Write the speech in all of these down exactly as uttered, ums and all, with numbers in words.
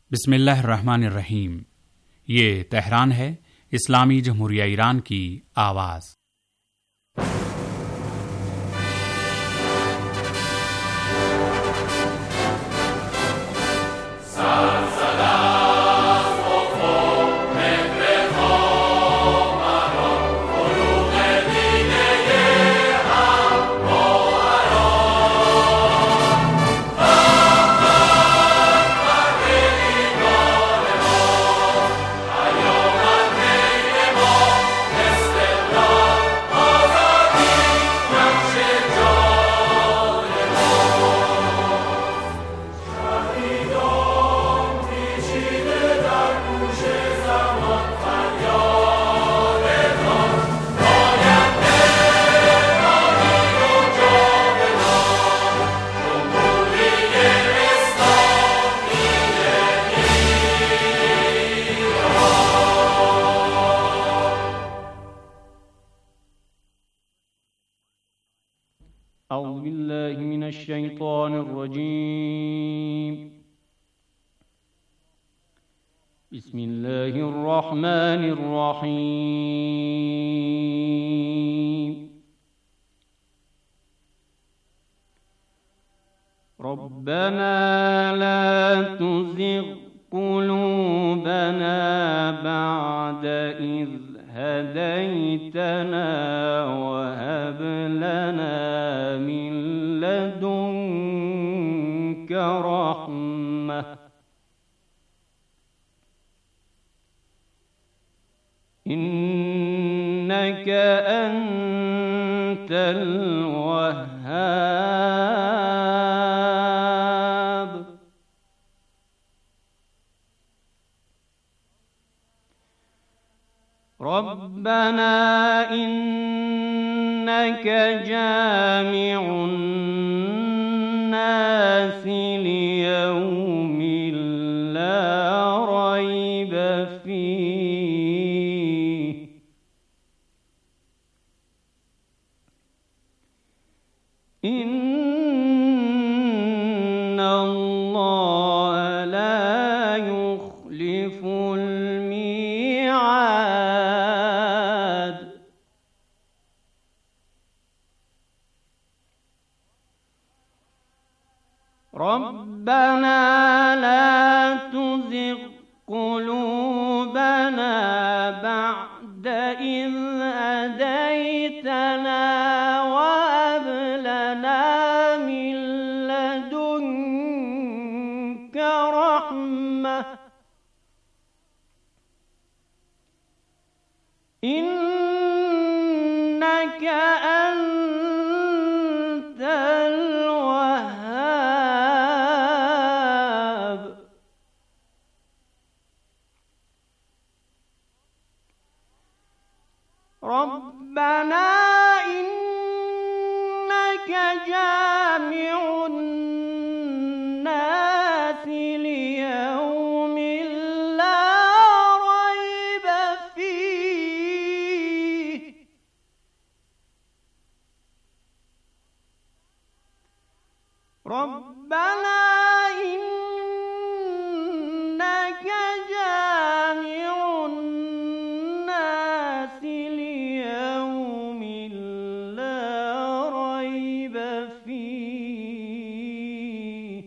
बिस्मिल्लाहिर्रहमानिर्रहीम। ये तेहरान है, इस्लामी जमहूरिया ईरान की आवाज़। أعوذ بالله من الشيطان الرجيم بسم الله الرحمن الرحيم ربنا لا تزغ قلوبنا بعد إذ هديتنا وهب لنا من لدنك رحمة إنك أنت الوهاب ربنا إنك جامع الناس ليوم لا ريب فيه إن الله لا يخلف الميعاد ربنا لا تزغ قلوبنا بعد إذ هديتنا وهب لنا من لدنك رحمة إنك أنت الوهاب ربنا إنك جامع الناس ليوم لا ريب فيه ربنا إنك جامع الناس ليوم لا ريب فيه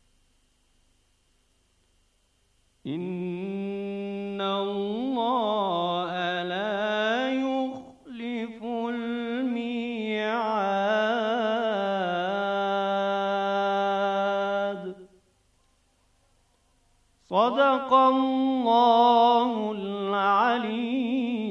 إن الله لا يخلف الميعاد صدق الله العلي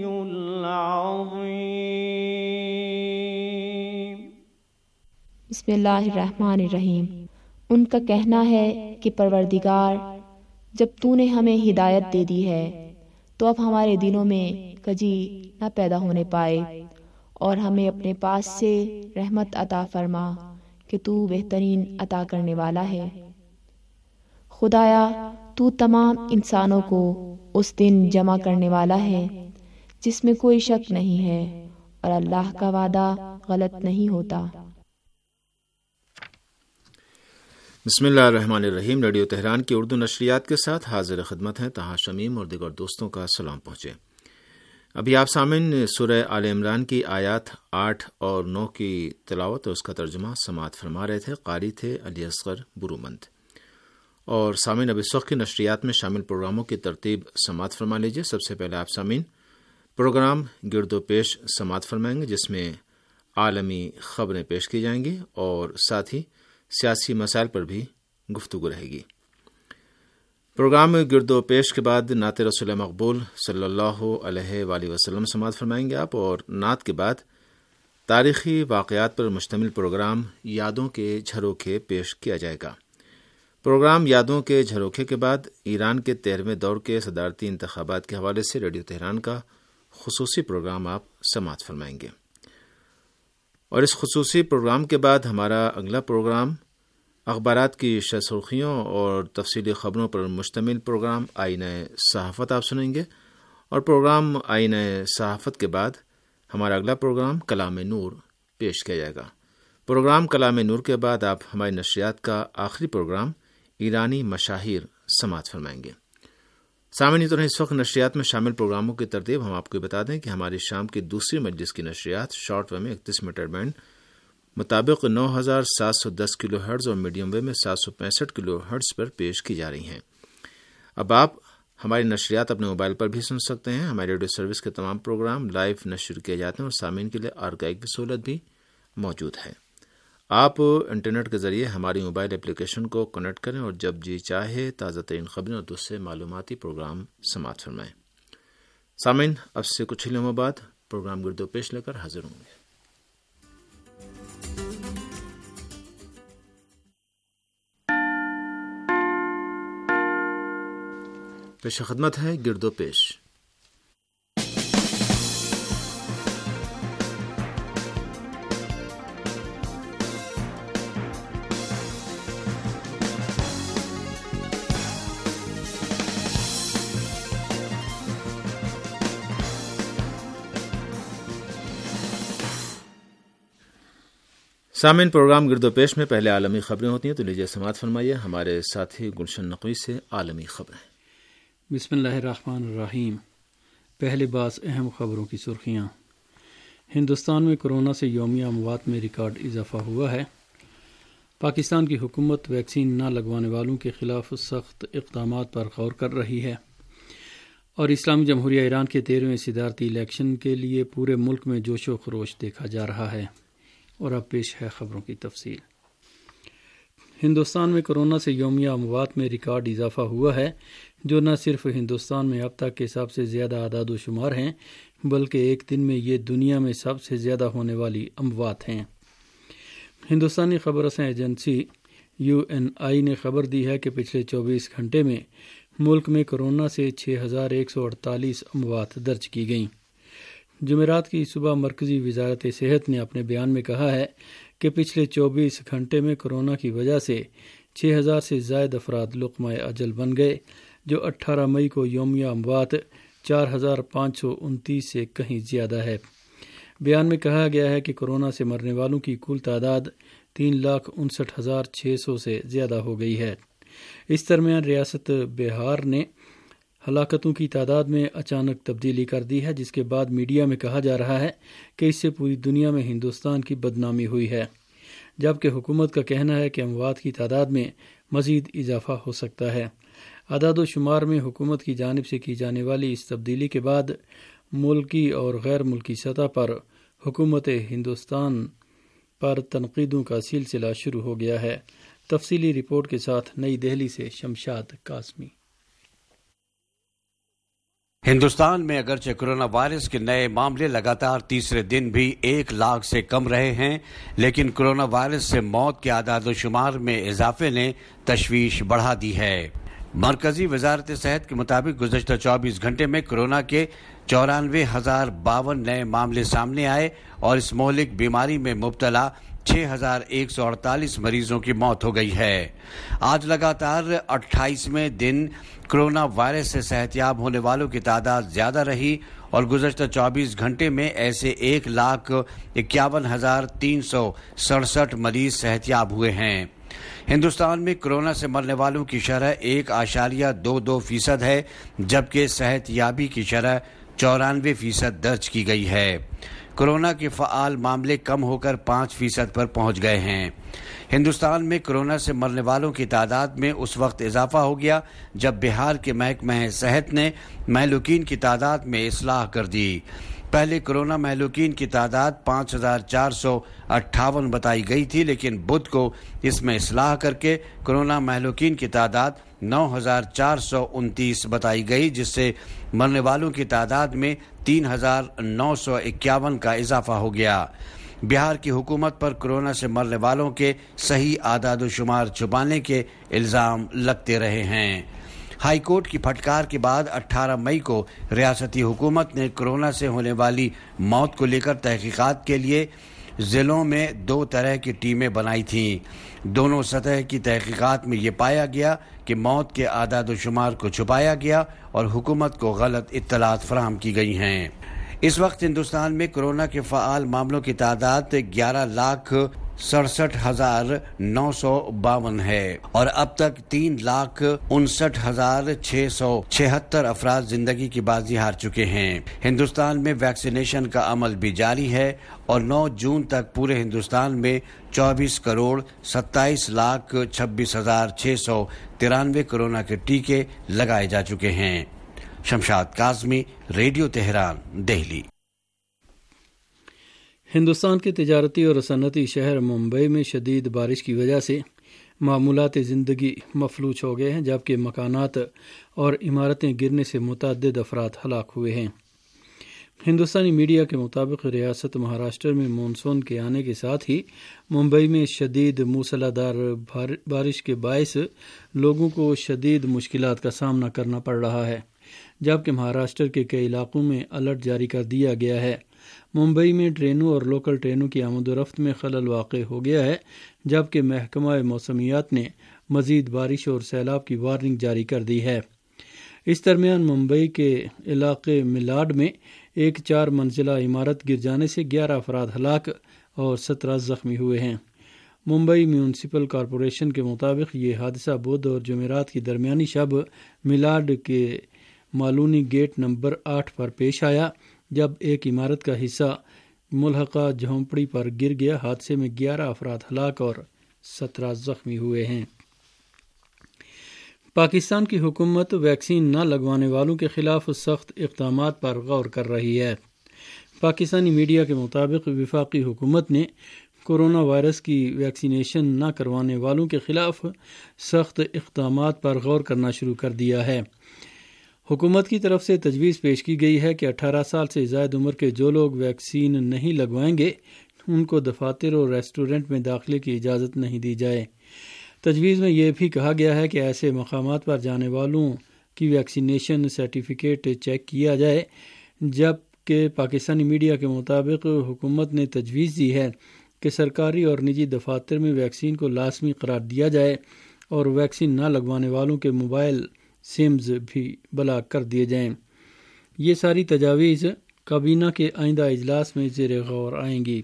العظيم बिस्मिल्लाहिर्रहमानिर्रहीम। उनका कहना है कि परवरदिगार, जब तूने हमें हिदायत दे दी है तो अब हमारे दिलों में कजी न पैदा होने पाए और हमें अपने पास से रहमत अता फरमा कि तू बेहतरीन अता करने वाला है। खुदाया, तू तमाम इंसानों को उस दिन जमा करने वाला है जिसमें कोई शक नहीं है और अल्लाह का वादा गलत नहीं होता। بسم اللہ الرحمن الرحیم۔ ریڈیو تہران کی اردو نشریات کے ساتھ حاضر خدمت ہیں طاہر شمیم اور دیگر دوستوں کا سلام پہنچے۔ ابھی آپ سامعین سورہ آل عمران کی آیات آٹھ اور نو کی تلاوت اور اس کا ترجمہ سماعت فرما رہے تھے۔ قاری تھے علی اصغر برومند۔ اور سامعین اب اس وقت کی نشریات میں شامل پروگراموں کی ترتیب سماعت فرما لیجیے۔ سب سے پہلے آپ سامعین پروگرام گرد و پیش سماعت فرمائیں گے، جس میں عالمی خبریں پیش کی جائیں گی اور ساتھ ہی سیاسی مسائل پر بھی گفتگو رہے گی۔ پروگرام گرد و پیش کے بعد نعت رسول مقبول صلی اللہ علیہ وآلہ وسلم سماعت فرمائیں گے آپ، اور نعت کے بعد تاریخی واقعات پر مشتمل پروگرام یادوں کے جھروکے پیش کیا جائے گا۔ پروگرام یادوں کے جھروکے کے بعد ایران کے تیرہویں دور کے صدارتی انتخابات کے حوالے سے ریڈیو تہران کا خصوصی پروگرام آپ سماعت فرمائیں گے۔ اور اس خصوصی پروگرام کے بعد ہمارا اگلا پروگرام اخبارات کی شہ سرخیوں اور تفصیلی خبروں پر مشتمل پروگرام آئینہ صحافت آپ سنیں گے، اور پروگرام آئینہ صحافت کے بعد ہمارا اگلا پروگرام کلام نور پیش کیا جائے گا۔ پروگرام کلام نور کے بعد آپ ہماری نشریات کا آخری پروگرام ایرانی مشاہیر سماعت فرمائیں گے۔ سامعین، تو اس وقت نشریات میں شامل پروگراموں کی ترتیب ہم آپ کو بتا دیں کہ ہماری شام کی دوسری مجلس کی نشریات شارٹ ویو میں اکتیس میٹر بینڈ مطابق نو ہزار سات سو دس کلو ہرٹز اور میڈیم ویو میں سات سو پینسٹھ کلو ہرٹز پر پیش کی جا رہی ہیں۔ اب آپ ہماری نشریات اپنے موبائل پر بھی سن سکتے ہیں۔ ہماری ریڈیو سروس کے تمام پروگرام لائیو نشر کیے جاتے ہیں اور سامعین کے لیے آرکائیو کی سہولت بھی موجود ہے۔ آپ انٹرنیٹ کے ذریعے ہماری موبائل اپلیکیشن کو کنیکٹ کریں اور جب جی چاہے تازہ ترین خبریں اور دوسرے معلوماتی پروگرام سماعت فرمائیں۔ سامعین، اب سے کچھ ہی لمحوں بعد پروگرام گرد و پیش لے کر حاضر ہوں گے۔ پیش خدمت ہے گرد و پیش۔ سامعین، پروگرام گرد و پیش میں پہلے عالمی خبریں ہوتی ہیں، تو لیجیے سماعت فرمائیے ہمارے ساتھی گلشن نقوی سے عالمی خبریں۔ بسم اللہ الرحمن الرحیم۔ پہلے بعض اہم خبروں کی سرخیاں۔ ہندوستان میں کورونا سے یومیہ اموات میں ریکارڈ اضافہ ہوا ہے۔ پاکستان کی حکومت ویکسین نہ لگوانے والوں کے خلاف سخت اقدامات پر غور کر رہی ہے، اور اسلامی جمہوریہ ایران کے تیرہویں صدارتی الیکشن کے لیے پورے ملک میں جوش و خروش دیکھا جا رہا ہے۔ اور اب پیش ہے خبروں کی تفصیل۔ ہندوستان میں کورونا سے یومیہ اموات میں ریکارڈ اضافہ ہوا ہے، جو نہ صرف ہندوستان میں اب تک کے سب سے زیادہ اعداد و شمار ہیں، بلکہ ایک دن میں یہ دنیا میں سب سے زیادہ ہونے والی اموات ہیں۔ ہندوستانی خبر رساں ایجنسی یو این آئی نے خبر دی ہے کہ پچھلے چوبیس گھنٹے میں ملک میں کورونا سے چھ ہزار ایک سو اڑتالیس اموات درج کی گئیں۔ جمعرات کی صبح مرکزی وزارت صحت نے اپنے بیان میں کہا ہے کہ پچھلے چوبیس گھنٹے میں کورونا کی وجہ سے چھ ہزار سے زائد افراد لقمہ اجل بن گئے، جو اٹھارہ مئی کو یومیہ اموات چار ہزار پانچ سو انتیس سے کہیں زیادہ ہے۔ بیان میں کہا گیا ہے کہ کورونا سے مرنے والوں کی کل تعداد تین لاکھ انسٹھ ہزار چھ سو سے زیادہ ہو گئی ہے۔ اس درمیان ریاست بہار نے ہلاکتوں کی تعداد میں اچانک تبدیلی کر دی ہے، جس کے بعد میڈیا میں کہا جا رہا ہے کہ اس سے پوری دنیا میں ہندوستان کی بدنامی ہوئی ہے، جبکہ حکومت کا کہنا ہے کہ اموات کی تعداد میں مزید اضافہ ہو سکتا ہے۔ اعداد و شمار میں حکومت کی جانب سے کی جانے والی اس تبدیلی کے بعد ملکی اور غیر ملکی سطح پر حکومت ہندوستان پر تنقیدوں کا سلسلہ شروع ہو گیا ہے۔ تفصیلی رپورٹ کے ساتھ نئی دہلی سے شمشاد قاسمی۔ ہندوستان میں اگرچہ کرونا وائرس کے نئے معاملے لگاتار تیسرے دن بھی ایک لاکھ سے کم رہے ہیں، لیکن کرونا وائرس سے موت کے اعداد و شمار میں اضافے نے تشویش بڑھا دی ہے۔ مرکزی وزارت صحت کے مطابق گزشتہ چوبیس گھنٹے میں کورونا کے چورانوے ہزار باون نئے معاملے سامنے آئے اور اس مہلک بیماری میں مبتلا چھ ہزار ایک سو اڑتالیس مریضوں کی موت ہو گئی ہے۔ آج لگاتار اٹھائیسویں دن کرونا وائرس سے صحتیاب ہونے والوں کی تعداد زیادہ رہی اور گزشتہ چوبیس گھنٹے میں ایسے ایک لاکھ اکیاون ہزار تین سو سڑسٹھ مریض صحتیاب ہوئے ہیں۔ ہندوستان میں کورونا سے مرنے والوں کی شرح ایک اشاریہ دو دو فیصد ہے، جبکہ صحت یابی کی شرح چورانوے فیصد درج کی گئی ہے۔ کورونا کے فعال معاملے کم ہو کر پانچ فیصد پر پہنچ گئے ہیں۔ ہندوستان میں کورونا سے مرنے والوں کی تعداد میں اس وقت اضافہ ہو گیا جب بہار کے محکمہ صحت نے مہلوکین کی تعداد میں اصلاح کر دی۔ پہلے کورونا مہلوکین کی تعداد پانچ ہزار چار سو اٹھاون بتائی گئی تھی، لیکن بدھ کو اس میں اصلاح کر کے کورونا مہلوکین کی تعداد نو ہزار چار سو انتیس بتائی گئی، جس سے مرنے والوں کی تعداد میں تین ہزار نو سو اکیاون کا اضافہ ہو گیا۔ بہار کی حکومت پر کورونا سے مرنے والوں کے صحیح اعداد و شمار چھپانے کے الزام لگتے رہے ہیں۔ ہائی کورٹ کی پھٹکار کے بعد اٹھارہ مئی کو ریاستی حکومت نے کورونا سے ہونے والی موت کو لے کر تحقیقات کے لیے ضلعوں میں دو طرح کی ٹیمیں بنائی تھیں۔ دونوں سطح کی تحقیقات میں یہ پایا گیا کہ موت کے اعداد و شمار کو چھپایا گیا اور حکومت کو غلط اطلاعات فراہم کی گئی ہیں۔ اس وقت ہندوستان میں کورونا کے فعال معاملوں کی تعداد گیارہ لاکھ سڑسٹھ ہزار نو سو باون ہے اور اب تک تین لاکھ انسٹھ ہزار چھ سو چھہتر افراد زندگی کی بازی ہار چکے ہیں۔ ہندوستان میں ویکسینیشن کا عمل بھی جاری ہے اور نو جون تک پورے ہندوستان میں چوبیس کروڑ ستائیس لاکھ چھبیس ہزار چھ سو ترانوے کورونا کے ٹیکے لگائے جا چکے ہیں۔ Shamshad Kazmi, radio Tehran, Delhi. ہندوستان کے تجارتی اور صنعتی شہر ممبئی میں شدید بارش کی وجہ سے معمولات زندگی مفلوج ہو گئے ہیں، جبکہ مکانات اور عمارتیں گرنے سے متعدد افراد ہلاک ہوئے ہیں۔ ہندوستانی میڈیا کے مطابق ریاست مہاراشٹر میں مانسون کے آنے کے ساتھ ہی ممبئی میں شدید موسلا دھار بارش کے باعث لوگوں کو شدید مشکلات کا سامنا کرنا پڑ رہا ہے، جبکہ مہاراشٹر کے کئی علاقوں میں الرٹ جاری کر دیا گیا ہے۔ ممبئی میں ٹرینوں اور لوکل ٹرینوں کی آمد و رفت میں خلل واقع ہو گیا ہے، جبکہ محکمہ موسمیات نے مزید بارش اور سیلاب کی وارننگ جاری کر دی ہے۔ اس درمیان ممبئی کے علاقے میلاڈ میں ایک چار منزلہ عمارت گر جانے سے گیارہ افراد ہلاک اور سترہ زخمی ہوئے ہیں۔ ممبئی میونسپل کارپوریشن کے مطابق یہ حادثہ بدھ اور جمعرات کی درمیانی شب میلاڈ کے مالونی گیٹ نمبر آٹھ پر پیش آیا، جب ایک عمارت کا حصہ ملحقہ جھونپڑی پر گر گیا۔ حادثے میں گیارہ افراد ہلاک اور سترہ زخمی ہوئے ہیں۔ پاکستان کی حکومت ویکسین نہ لگوانے والوں کے خلاف سخت اقدامات پر غور کر رہی ہے۔ پاکستانی میڈیا کے مطابق وفاقی حکومت نے کورونا وائرس کی ویکسینیشن نہ کروانے والوں کے خلاف سخت اقدامات پر غور کرنا شروع کر دیا ہے۔ حکومت کی طرف سے تجویز پیش کی گئی ہے کہ اٹھارہ سال سے زائد عمر کے جو لوگ ویکسین نہیں لگوائیں گے ان کو دفاتر اور ریسٹورنٹ میں داخلے کی اجازت نہیں دی جائے۔ تجویز میں یہ بھی کہا گیا ہے کہ ایسے مقامات پر جانے والوں کی ویکسینیشن سرٹیفکیٹ چیک کیا جائے، جبکہ پاکستانی میڈیا کے مطابق حکومت نے تجویز دی ہے کہ سرکاری اور نجی دفاتر میں ویکسین کو لازمی قرار دیا جائے اور ویکسین نہ لگوانے والوں کے موبائل سمز بھی بلاک کر دیے جائیں۔ یہ ساری تجاویز کابینہ کے آئندہ اجلاس میں زیر غور آئیں گی۔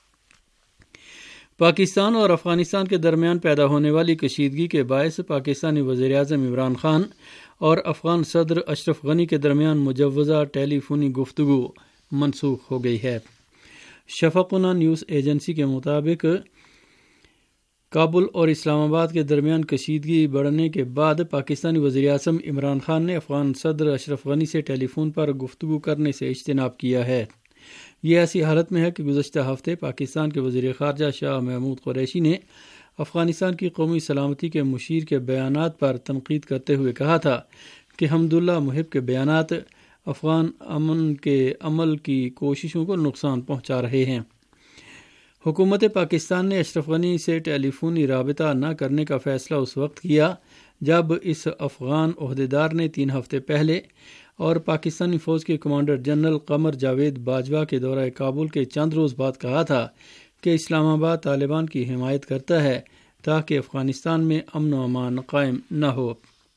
پاکستان اور افغانستان کے درمیان پیدا ہونے والی کشیدگی کے باعث پاکستانی وزیر اعظم عمران خان اور افغان صدر اشرف غنی کے درمیان مجوزہ ٹیلی فونی گفتگو منسوخ ہو گئی ہے۔ شفقنا نیوز ایجنسی کے مطابق کابل اور اسلام آباد کے درمیان کشیدگی بڑھنے کے بعد پاکستانی وزیر اعظم عمران خان نے افغان صدر اشرف غنی سے ٹیلی فون پر گفتگو کرنے سے اجتناب کیا ہے۔ یہ ایسی حالت میں ہے کہ گزشتہ ہفتے پاکستان کے وزیر خارجہ شاہ محمود قریشی نے افغانستان کی قومی سلامتی کے مشیر کے بیانات پر تنقید کرتے ہوئے کہا تھا کہ حمداللہ محب کے بیانات افغان امن کے عمل کی کوششوں کو نقصان پہنچا رہے ہیں۔ حکومت پاکستان نے اشرف غنی سے ٹیلی فونی رابطہ نہ کرنے کا فیصلہ اس وقت کیا جب اس افغان عہدیدار نے تین ہفتے پہلے اور پاکستانی فوج کے کمانڈر جنرل قمر جاوید باجوہ کے دورہ کابل کے چند روز بعد کہا تھا کہ اسلام آباد طالبان کی حمایت کرتا ہے تاکہ افغانستان میں امن و امان قائم نہ ہو۔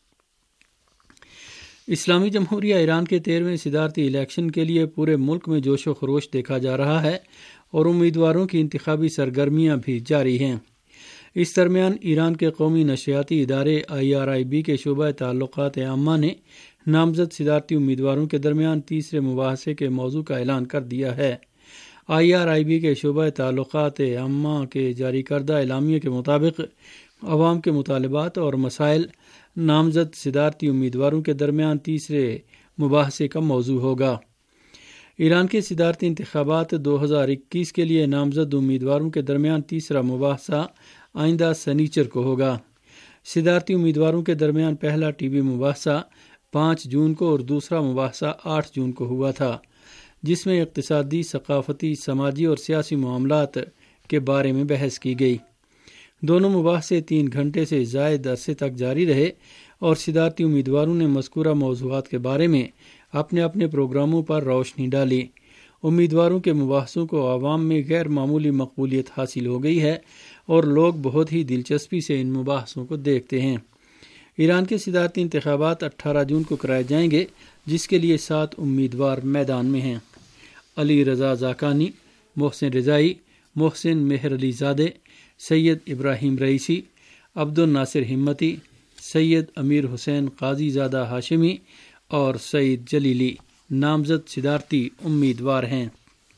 اسلامی جمہوریہ ایران کے تیرہویں صدارتی الیکشن کے لیے پورے ملک میں جوش و خروش دیکھا جا رہا ہے اور امیدواروں کی انتخابی سرگرمیاں بھی جاری ہیں۔ اس درمیان ایران کے قومی نشریاتی ادارے آئی آر آئی بی کے شعبہ تعلقات عامہ نے نامزد صدارتی امیدواروں کے درمیان تیسرے مباحثے کے موضوع کا اعلان کر دیا ہے۔ آئی آر آئی بی کے شعبہ تعلقات عامہ کے جاری کردہ اعلامیے کے مطابق عوام کے مطالبات اور مسائل نامزد صدارتی امیدواروں کے درمیان تیسرے مباحثے کا موضوع ہوگا۔ ایران کے صدارتی انتخابات دو ہزار اکیس کے لیے نامزد امیدواروں کے درمیان تیسرا مباحثہ آئندہ سنیچر کو ہوگا۔ صدارتی امیدواروں کے درمیان پہلا ٹی وی مباحثہ پانچ جون کو اور دوسرا مباحثہ آٹھ جون کو ہوا تھا، جس میں اقتصادی، ثقافتی، سماجی اور سیاسی معاملات کے بارے میں بحث کی گئی۔ دونوں مباحثے تین گھنٹے سے زائد عرصے تک جاری رہے اور صدارتی امیدواروں نے مذکورہ موضوعات کے بارے میں اپنے اپنے پروگراموں پر روشنی ڈالی۔ امیدواروں کے مباحثوں کو عوام میں غیر معمولی مقبولیت حاصل ہو گئی ہے اور لوگ بہت ہی دلچسپی سے ان مباحثوں کو دیکھتے ہیں۔ ایران کے صدارتی انتخابات اٹھارہ جون کو کرائے جائیں گے، جس کے لیے سات امیدوار میدان میں ہیں۔ علی رضا زاکانی، محسن رضائی، محسن مہر علی زادے، سید ابراہیم رئیسی، عبد الناصر ہمتی، سید امیر حسین قاضی زادہ ہاشمی اور سعید جلیلی نامزد صدارتی امیدوار ہیں۔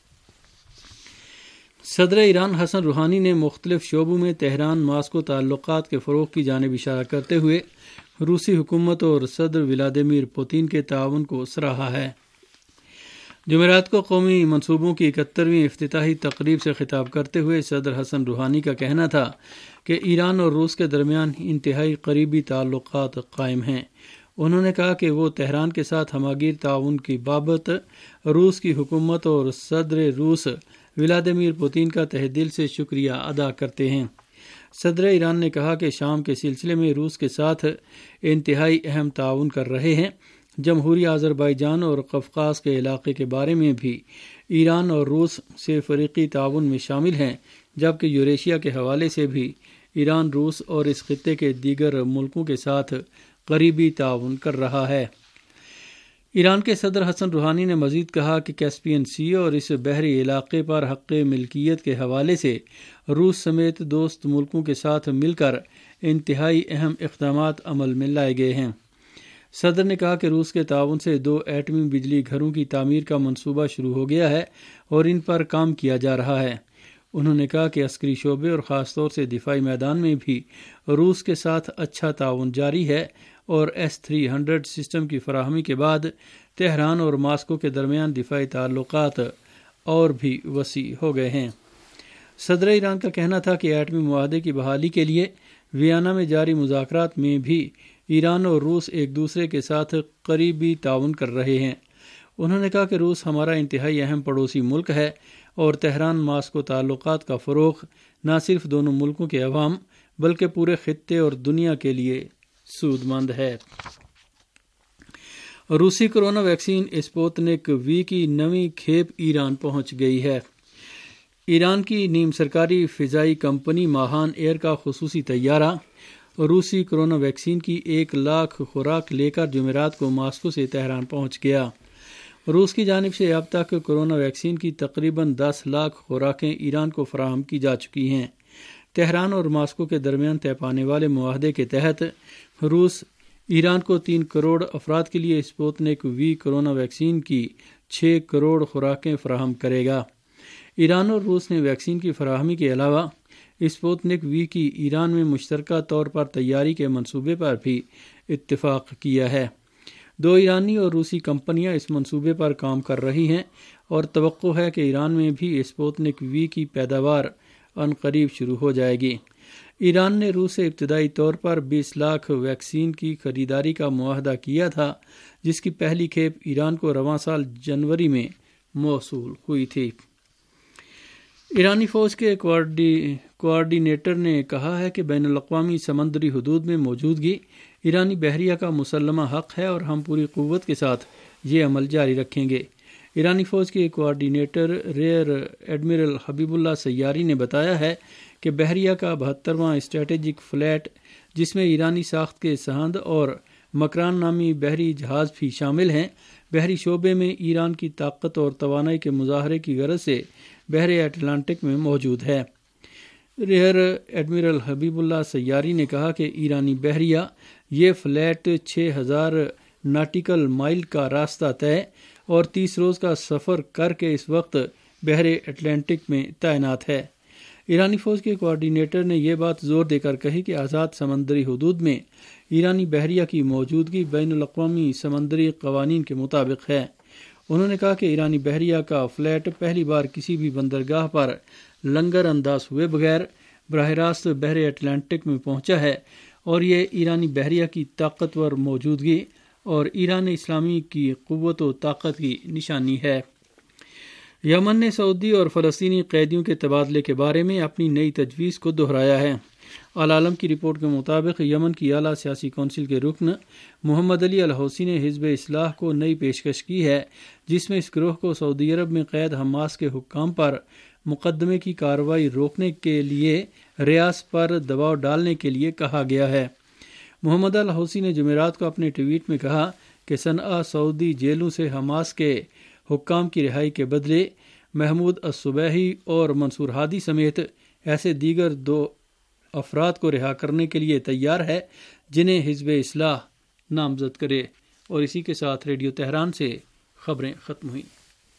صدر ایران حسن روحانی نے مختلف شعبوں میں تہران ماسکو تعلقات کے فروغ کی جانب اشارہ کرتے ہوئے روسی حکومت اور صدر ولادیمیر پوتین کے تعاون کو سراہا ہے۔ جمعرات کو قومی منصوبوں کی اکہترویں افتتاحی تقریب سے خطاب کرتے ہوئے صدر حسن روحانی کا کہنا تھا کہ ایران اور روس کے درمیان انتہائی قریبی تعلقات قائم ہیں۔ انہوں نے کہا کہ وہ تہران کے ساتھ ہماگیر تعاون کی بابت روس کی حکومت اور صدر روس ولادیمیر پوتین کا تہ دل سے شکریہ ادا کرتے ہیں۔ صدر ایران نے کہا کہ شام کے سلسلے میں روس کے ساتھ انتہائی اہم تعاون کر رہے ہیں۔ جمہوری آذربائیجان اور قفقاز کے علاقے کے بارے میں بھی ایران اور روس سے فریقی تعاون میں شامل ہیں، جبکہ یوریشیا کے حوالے سے بھی ایران روس اور اس خطے کے دیگر ملکوں کے ساتھ قریبی تعاون کر رہا ہے۔ ایران کے صدر حسن روحانی نے مزید کہا کہ کیسپین سی اور اس بحری علاقے پر حق ملکیت کے حوالے سے روس سمیت دوست ملکوں کے ساتھ مل کر انتہائی اہم اقدامات عمل میں لائے گئے ہیں۔ صدر نے کہا کہ روس کے تعاون سے دو ایٹمی بجلی گھروں کی تعمیر کا منصوبہ شروع ہو گیا ہے اور ان پر کام کیا جا رہا ہے۔ انہوں نے کہا کہ عسکری شعبے اور خاص طور سے دفاعی میدان میں بھی روس کے ساتھ اچھا تعاون جاری ہے اور ایس تھری ہنڈریڈ سسٹم کی فراہمی کے بعد تہران اور ماسکو کے درمیان دفاعی تعلقات اور بھی وسیع ہو گئے ہیں۔ صدر ایران کا کہنا تھا کہ ایٹمی معاہدے کی بحالی کے لیے ویانا میں جاری مذاکرات میں بھی ایران اور روس ایک دوسرے کے ساتھ قریبی تعاون کر رہے ہیں۔ انہوں نے کہا کہ روس ہمارا انتہائی اہم پڑوسی ملک ہے اور تہران ماسکو تعلقات کا فروغ نہ صرف دونوں ملکوں کے عوام بلکہ پورے خطے اور دنیا کے لیے سود مند ہے۔ روسی کرونا ویکسین اسپوتنک وی کی نویں کھیپ ایران پہنچ گئی ہے۔ ایران کی نیم سرکاری فضائی کمپنی ماہان ایئر کا خصوصی طیارہ روسی کرونا ویکسین کی ایک لاکھ خوراک لے کر جمعرات کو ماسکو سے تہران پہنچ گیا۔ روس کی جانب سے اب تک کرونا ویکسین کی تقریباً دس لاکھ خوراکیں ایران کو فراہم کی جا چکی ہیں۔ تہران اور ماسکو کے درمیان طے پانے والے معاہدے کے تحت روس ایران کو تین کروڑ افراد کے لیے اسپوتنک وی کرونا ویکسین کی چھ کروڑ خوراکیں فراہم کرے گا۔ ایران اور روس نے ویکسین کی فراہمی کے علاوہ اسپوتنک وی کی ایران میں مشترکہ طور پر تیاری کے منصوبے پر بھی اتفاق کیا ہے۔ دو ایرانی اور روسی کمپنیاں اس منصوبے پر کام کر رہی ہیں اور توقع ہے کہ ایران میں بھی اسپوتنک وی کی پیداوار عنقریب شروع ہو جائے گی۔ ایران نے روس سے ابتدائی طور پر بیس لاکھ ویکسین کی خریداری کا معاہدہ کیا تھا، جس کی پہلی کھیپ ایران کو رواں سال جنوری میں موصول ہوئی تھی۔ ایرانی فوج کے کوارڈینیٹر نے کہا ہے کہ بین الاقوامی سمندری حدود میں موجودگی ایرانی بحریہ کا مسلمہ حق ہے اور ہم پوری قوت کے ساتھ یہ عمل جاری رکھیں گے۔ ایرانی فوج کے coordinator rear admiral Habibollah Sayyari نے بتایا ہے کہ بحریہ کا بہترواں اسٹریٹجک فلیٹ، جس میں ایرانی ساخت کے سہند اور مکران نامی بحری جہاز بھی شامل ہیں، بحری شعبے میں ایران کی طاقت اور توانائی کے مظاہرے کی غرض سے بحر اٹلانٹک میں موجود ہے۔ Rear admiral Habibollah Sayyari نے کہا کہ ایرانی بحریہ یہ فلیٹ چھ ہزار ناٹیکل مائل کا راستہ طے اور تیس روز کا سفر کر کے اس وقت بحر اٹلانٹک میں تعینات ہے۔ ایرانی فوج کے کوارڈینیٹر نے یہ بات زور دے کر کہی کہ آزاد سمندری حدود میں ایرانی بحریہ کی موجودگی بین الاقوامی سمندری قوانین کے مطابق ہے۔ انہوں نے کہا کہ ایرانی بحریہ کا فلیٹ پہلی بار کسی بھی بندرگاہ پر لنگر انداز ہوئے بغیر براہ راست بحر اٹلانٹک میں پہنچا ہے اور یہ ایرانی بحریہ کی طاقتور موجودگی اور ایران اسلامی کی قوت و طاقت کی نشانی ہے۔ یمن نے سعودی اور فلسطینی قیدیوں کے تبادلے کے بارے میں اپنی نئی تجویز کو دہرایا ہے۔ العالم کی رپورٹ کے مطابق یمن کی اعلیٰ سیاسی کونسل کے رکن محمد علی الحوثی نے حزب اصلاح کو نئی پیشکش کی ہے جس میں اس گروہ کو سعودی عرب میں قید حماس کے حکام پر مقدمے کی کارروائی روکنے کے لیے ریاض پر دباؤ ڈالنے کے لیے کہا گیا ہے۔ محمد الحوثی نے جمعرات کو اپنے ٹویٹ میں کہا کہ صنعاء سعودی جیلوں سے حماس کے حکام کی رہائی کے بدلے محمود الصبیحی اور منصور ہادی سمیت ایسے دیگر دو افراد کو رہا کرنے کے لیے تیار ہے جنہیں حزب اصلاح نامزد کرے۔ اور اسی کے ساتھ ریڈیو تہران سے خبریں ختم ہوئیں۔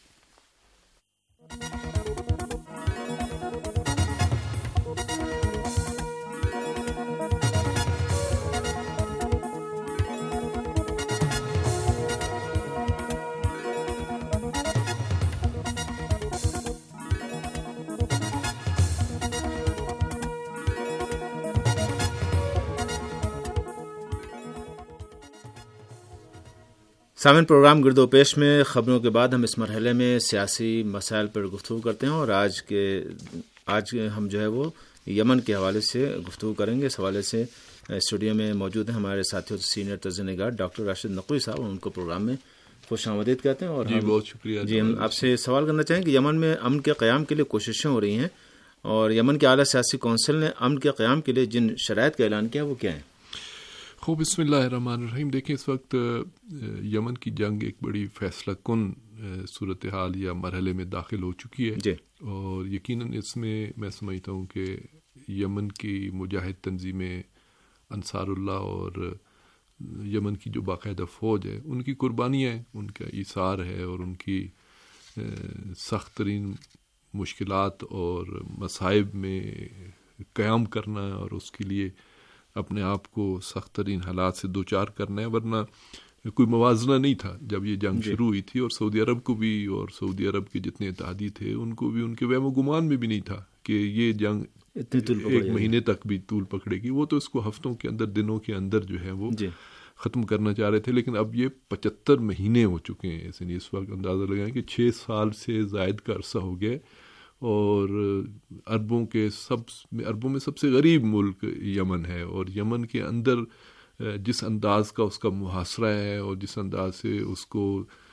سامعین، پروگرام گرد و پیش میں خبروں کے بعد ہم اس مرحلے میں سیاسی مسائل پر گفتگو کرتے ہیں اور آج کے آج ہم جو ہے وہ یمن کے حوالے سے گفتگو کریں گے۔ اس حوالے سے اسٹوڈیو میں موجود ہیں ہمارے ساتھیوں سینئر تجزیہ نگار ڈاکٹر راشد نقوی صاحب، اور ان کو پروگرام میں خوش آمدید کہتے ہیں۔ اور جی بہت شکریہ۔ جی ہم آپ سے سوال کرنا چاہیں کہ یمن میں امن کے قیام کے لیے کوششیں ہو رہی ہیں اور یمن کے اعلیٰ سیاسی کونسل نے امن کے قیام کے لیے جن شرائط کا اعلان کیا وہ کیا ہیں؟ خوب، بسم اللہ الرحمن الرحیم۔ دیکھیں، اس وقت یمن کی جنگ ایک بڑی فیصلہ کن صورتحال یا مرحلے میں داخل ہو چکی ہے جی، اور یقیناً اس میں میں سمجھتا ہوں کہ یمن کی مجاہد تنظیمیں انصار اللہ اور یمن کی جو باقاعدہ فوج ہے ان کی قربانیاں ہیں، ان کا ایثار ہے اور ان کی سخت ترین مشکلات اور مصائب میں قیام کرنا ہے اور اس کے لیے اپنے آپ کو سخت ترین حالات سے دوچار کرنا ہے، ورنہ کوئی موازنہ نہیں تھا جب یہ جنگ شروع ہوئی تھی، اور سعودی عرب کو بھی اور سعودی عرب کے جتنے اتحادی تھے ان کو بھی ان کے وہم و گمان میں بھی نہیں تھا کہ یہ جنگ ایک مہینے تک بھی طول پکڑے گی۔ وہ تو اس کو ہفتوں کے اندر، دنوں کے اندر جو ہے وہ ختم کرنا چاہ رہے تھے، لیکن اب یہ پچہتر مہینے ہو چکے ہیں۔ اس لیے اس وقت اندازہ لگائیں کہ چھ سال سے زائد کا عرصہ ہو گیا، اور عربوں کے سب عربوں میں سب سے غریب ملک یمن ہے، اور یمن کے اندر جس انداز کا اس کا محاصرہ ہے اور جس انداز سے اس کو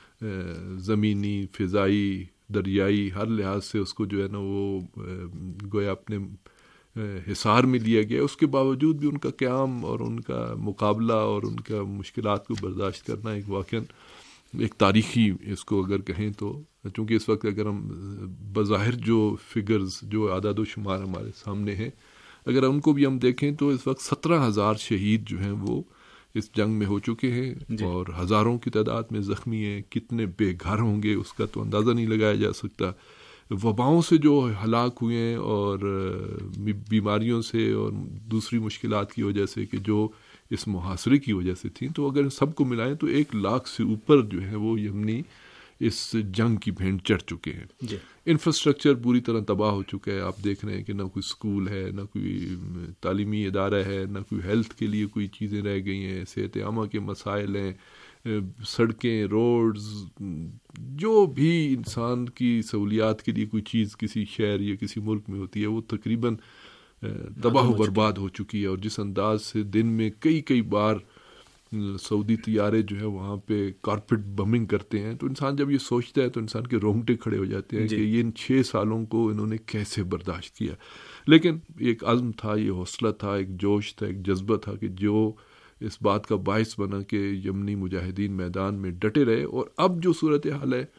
زمینی، فضائی، دریائی ہر لحاظ سے اس کو جو ہے نا وہ گویا اپنے حصار میں لیا گیا، اس کے باوجود بھی ان کا قیام اور ان کا مقابلہ اور ان کا مشکلات کو برداشت کرنا ایک واقعاً ایک تاریخی، اس کو اگر کہیں تو، چونکہ اس وقت اگر ہم بظاہر جو فگرز، جو اعداد و شمار ہمارے سامنے ہیں، اگر ان کو بھی ہم دیکھیں تو اس وقت سترہ ہزار شہید جو ہیں وہ اس جنگ میں ہو چکے ہیں جی. اور ہزاروں کی تعداد میں زخمی ہیں۔ کتنے بے گھر ہوں گے اس کا تو اندازہ نہیں لگایا جا سکتا۔ وباؤں سے جو ہلاک ہوئے ہیں اور بیماریوں سے اور دوسری مشکلات کی وجہ سے کہ جو اس محاصرے کی وجہ سے تھیں، تو اگر سب کو ملائیں تو ایک لاکھ سے اوپر جو ہے وہ یمنی اس جنگ کی بھینٹ چڑھ چکے ہیں جی. انفراسٹرکچر پوری طرح تباہ ہو چکا ہے۔ آپ دیکھ رہے ہیں کہ نہ کوئی اسکول ہے، نہ کوئی تعلیمی ادارہ ہے، نہ کوئی ہیلتھ کے لیے کوئی چیزیں رہ گئی ہیں، صحت عامہ کے مسائل ہیں، سڑکیں، روڈز، جو بھی انسان کی سہولیات کے لیے کوئی چیز کسی شہر یا کسی ملک میں ہوتی ہے وہ تقریباً تباہ و برباد ہو چکی ہے۔ اور جس انداز سے دن میں کئی کئی بار سعودی طیارے جو ہے وہاں پہ کارپیٹ بمنگ کرتے ہیں، تو انسان جب یہ سوچتا ہے تو انسان کے رونگٹے کھڑے ہو جاتے ہیں جی. کہ یہ ان چھ سالوں کو انہوں نے کیسے برداشت کیا۔ لیکن ایک عزم تھا، یہ حوصلہ تھا، ایک جوش تھا، ایک جذبہ تھا کہ جو اس بات کا باعث بنا کہ یمنی مجاہدین میدان میں ڈٹے رہے۔ اور اب جو صورتحال ہے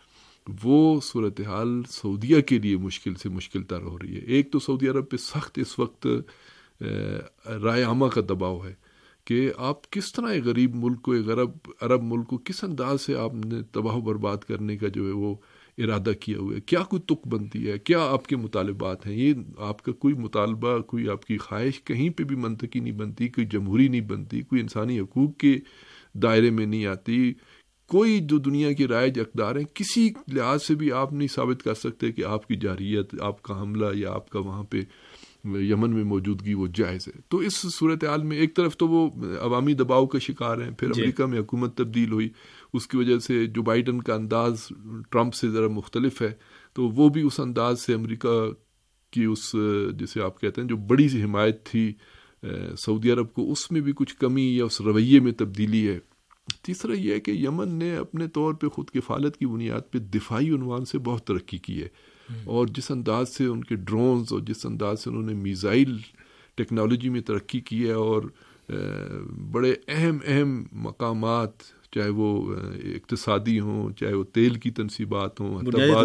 وہ صورتحال سعودیہ کے لیے مشکل سے مشکل تر ہو رہی ہے. ایک تو سعودی عرب پہ سخت اس وقت رائے عامہ کا دباؤ ہے کہ آپ کس طرح ایک غریب ملک کو، ایک عرب عرب ملک کو کس انداز سے آپ نے تباہ و برباد کرنے کا جو ہے وہ ارادہ کیا ہوا ہے. کیا کوئی تک بنتی ہے؟ کیا آپ کے مطالبات ہیں؟ یہ آپ کا کوئی مطالبہ، کوئی آپ کی خواہش کہیں پہ بھی منطقی نہیں بنتی، کوئی جمہوری نہیں بنتی، کوئی انسانی حقوق کے دائرے میں نہیں آتی. کوئی جو دنیا کی رائج اقدار ہیں کسی لحاظ سے بھی آپ نہیں ثابت کر سکتے کہ آپ کی جارحیت، آپ کا حملہ یا آپ کا وہاں پہ یمن میں موجودگی وہ جائز ہے. تو اس صورتحال میں ایک طرف تو وہ عوامی دباؤ کا شکار ہیں، پھر امریکہ میں حکومت تبدیل ہوئی، اس کی وجہ سے جو بائیڈن کا انداز ٹرمپ سے ذرا مختلف ہے، تو وہ بھی اس انداز سے امریکہ کی اس جسے آپ کہتے ہیں جو بڑی سی حمایت تھی سعودی عرب کو، اس میں بھی کچھ کمی یا اس رویے میں تبدیلی ہے. تیسرا یہ ہے کہ یمن نے اپنے طور پہ خود کفالت کی بنیاد پہ دفاعی عنوان سے بہت ترقی کی ہے، اور جس انداز سے ان کے ڈرونز اور جس انداز سے انہوں نے میزائل ٹیکنالوجی میں ترقی کی ہے، اور بڑے اہم اہم مقامات، چاہے وہ اقتصادی ہوں، چاہے وہ تیل کی تنصیبات ہوں،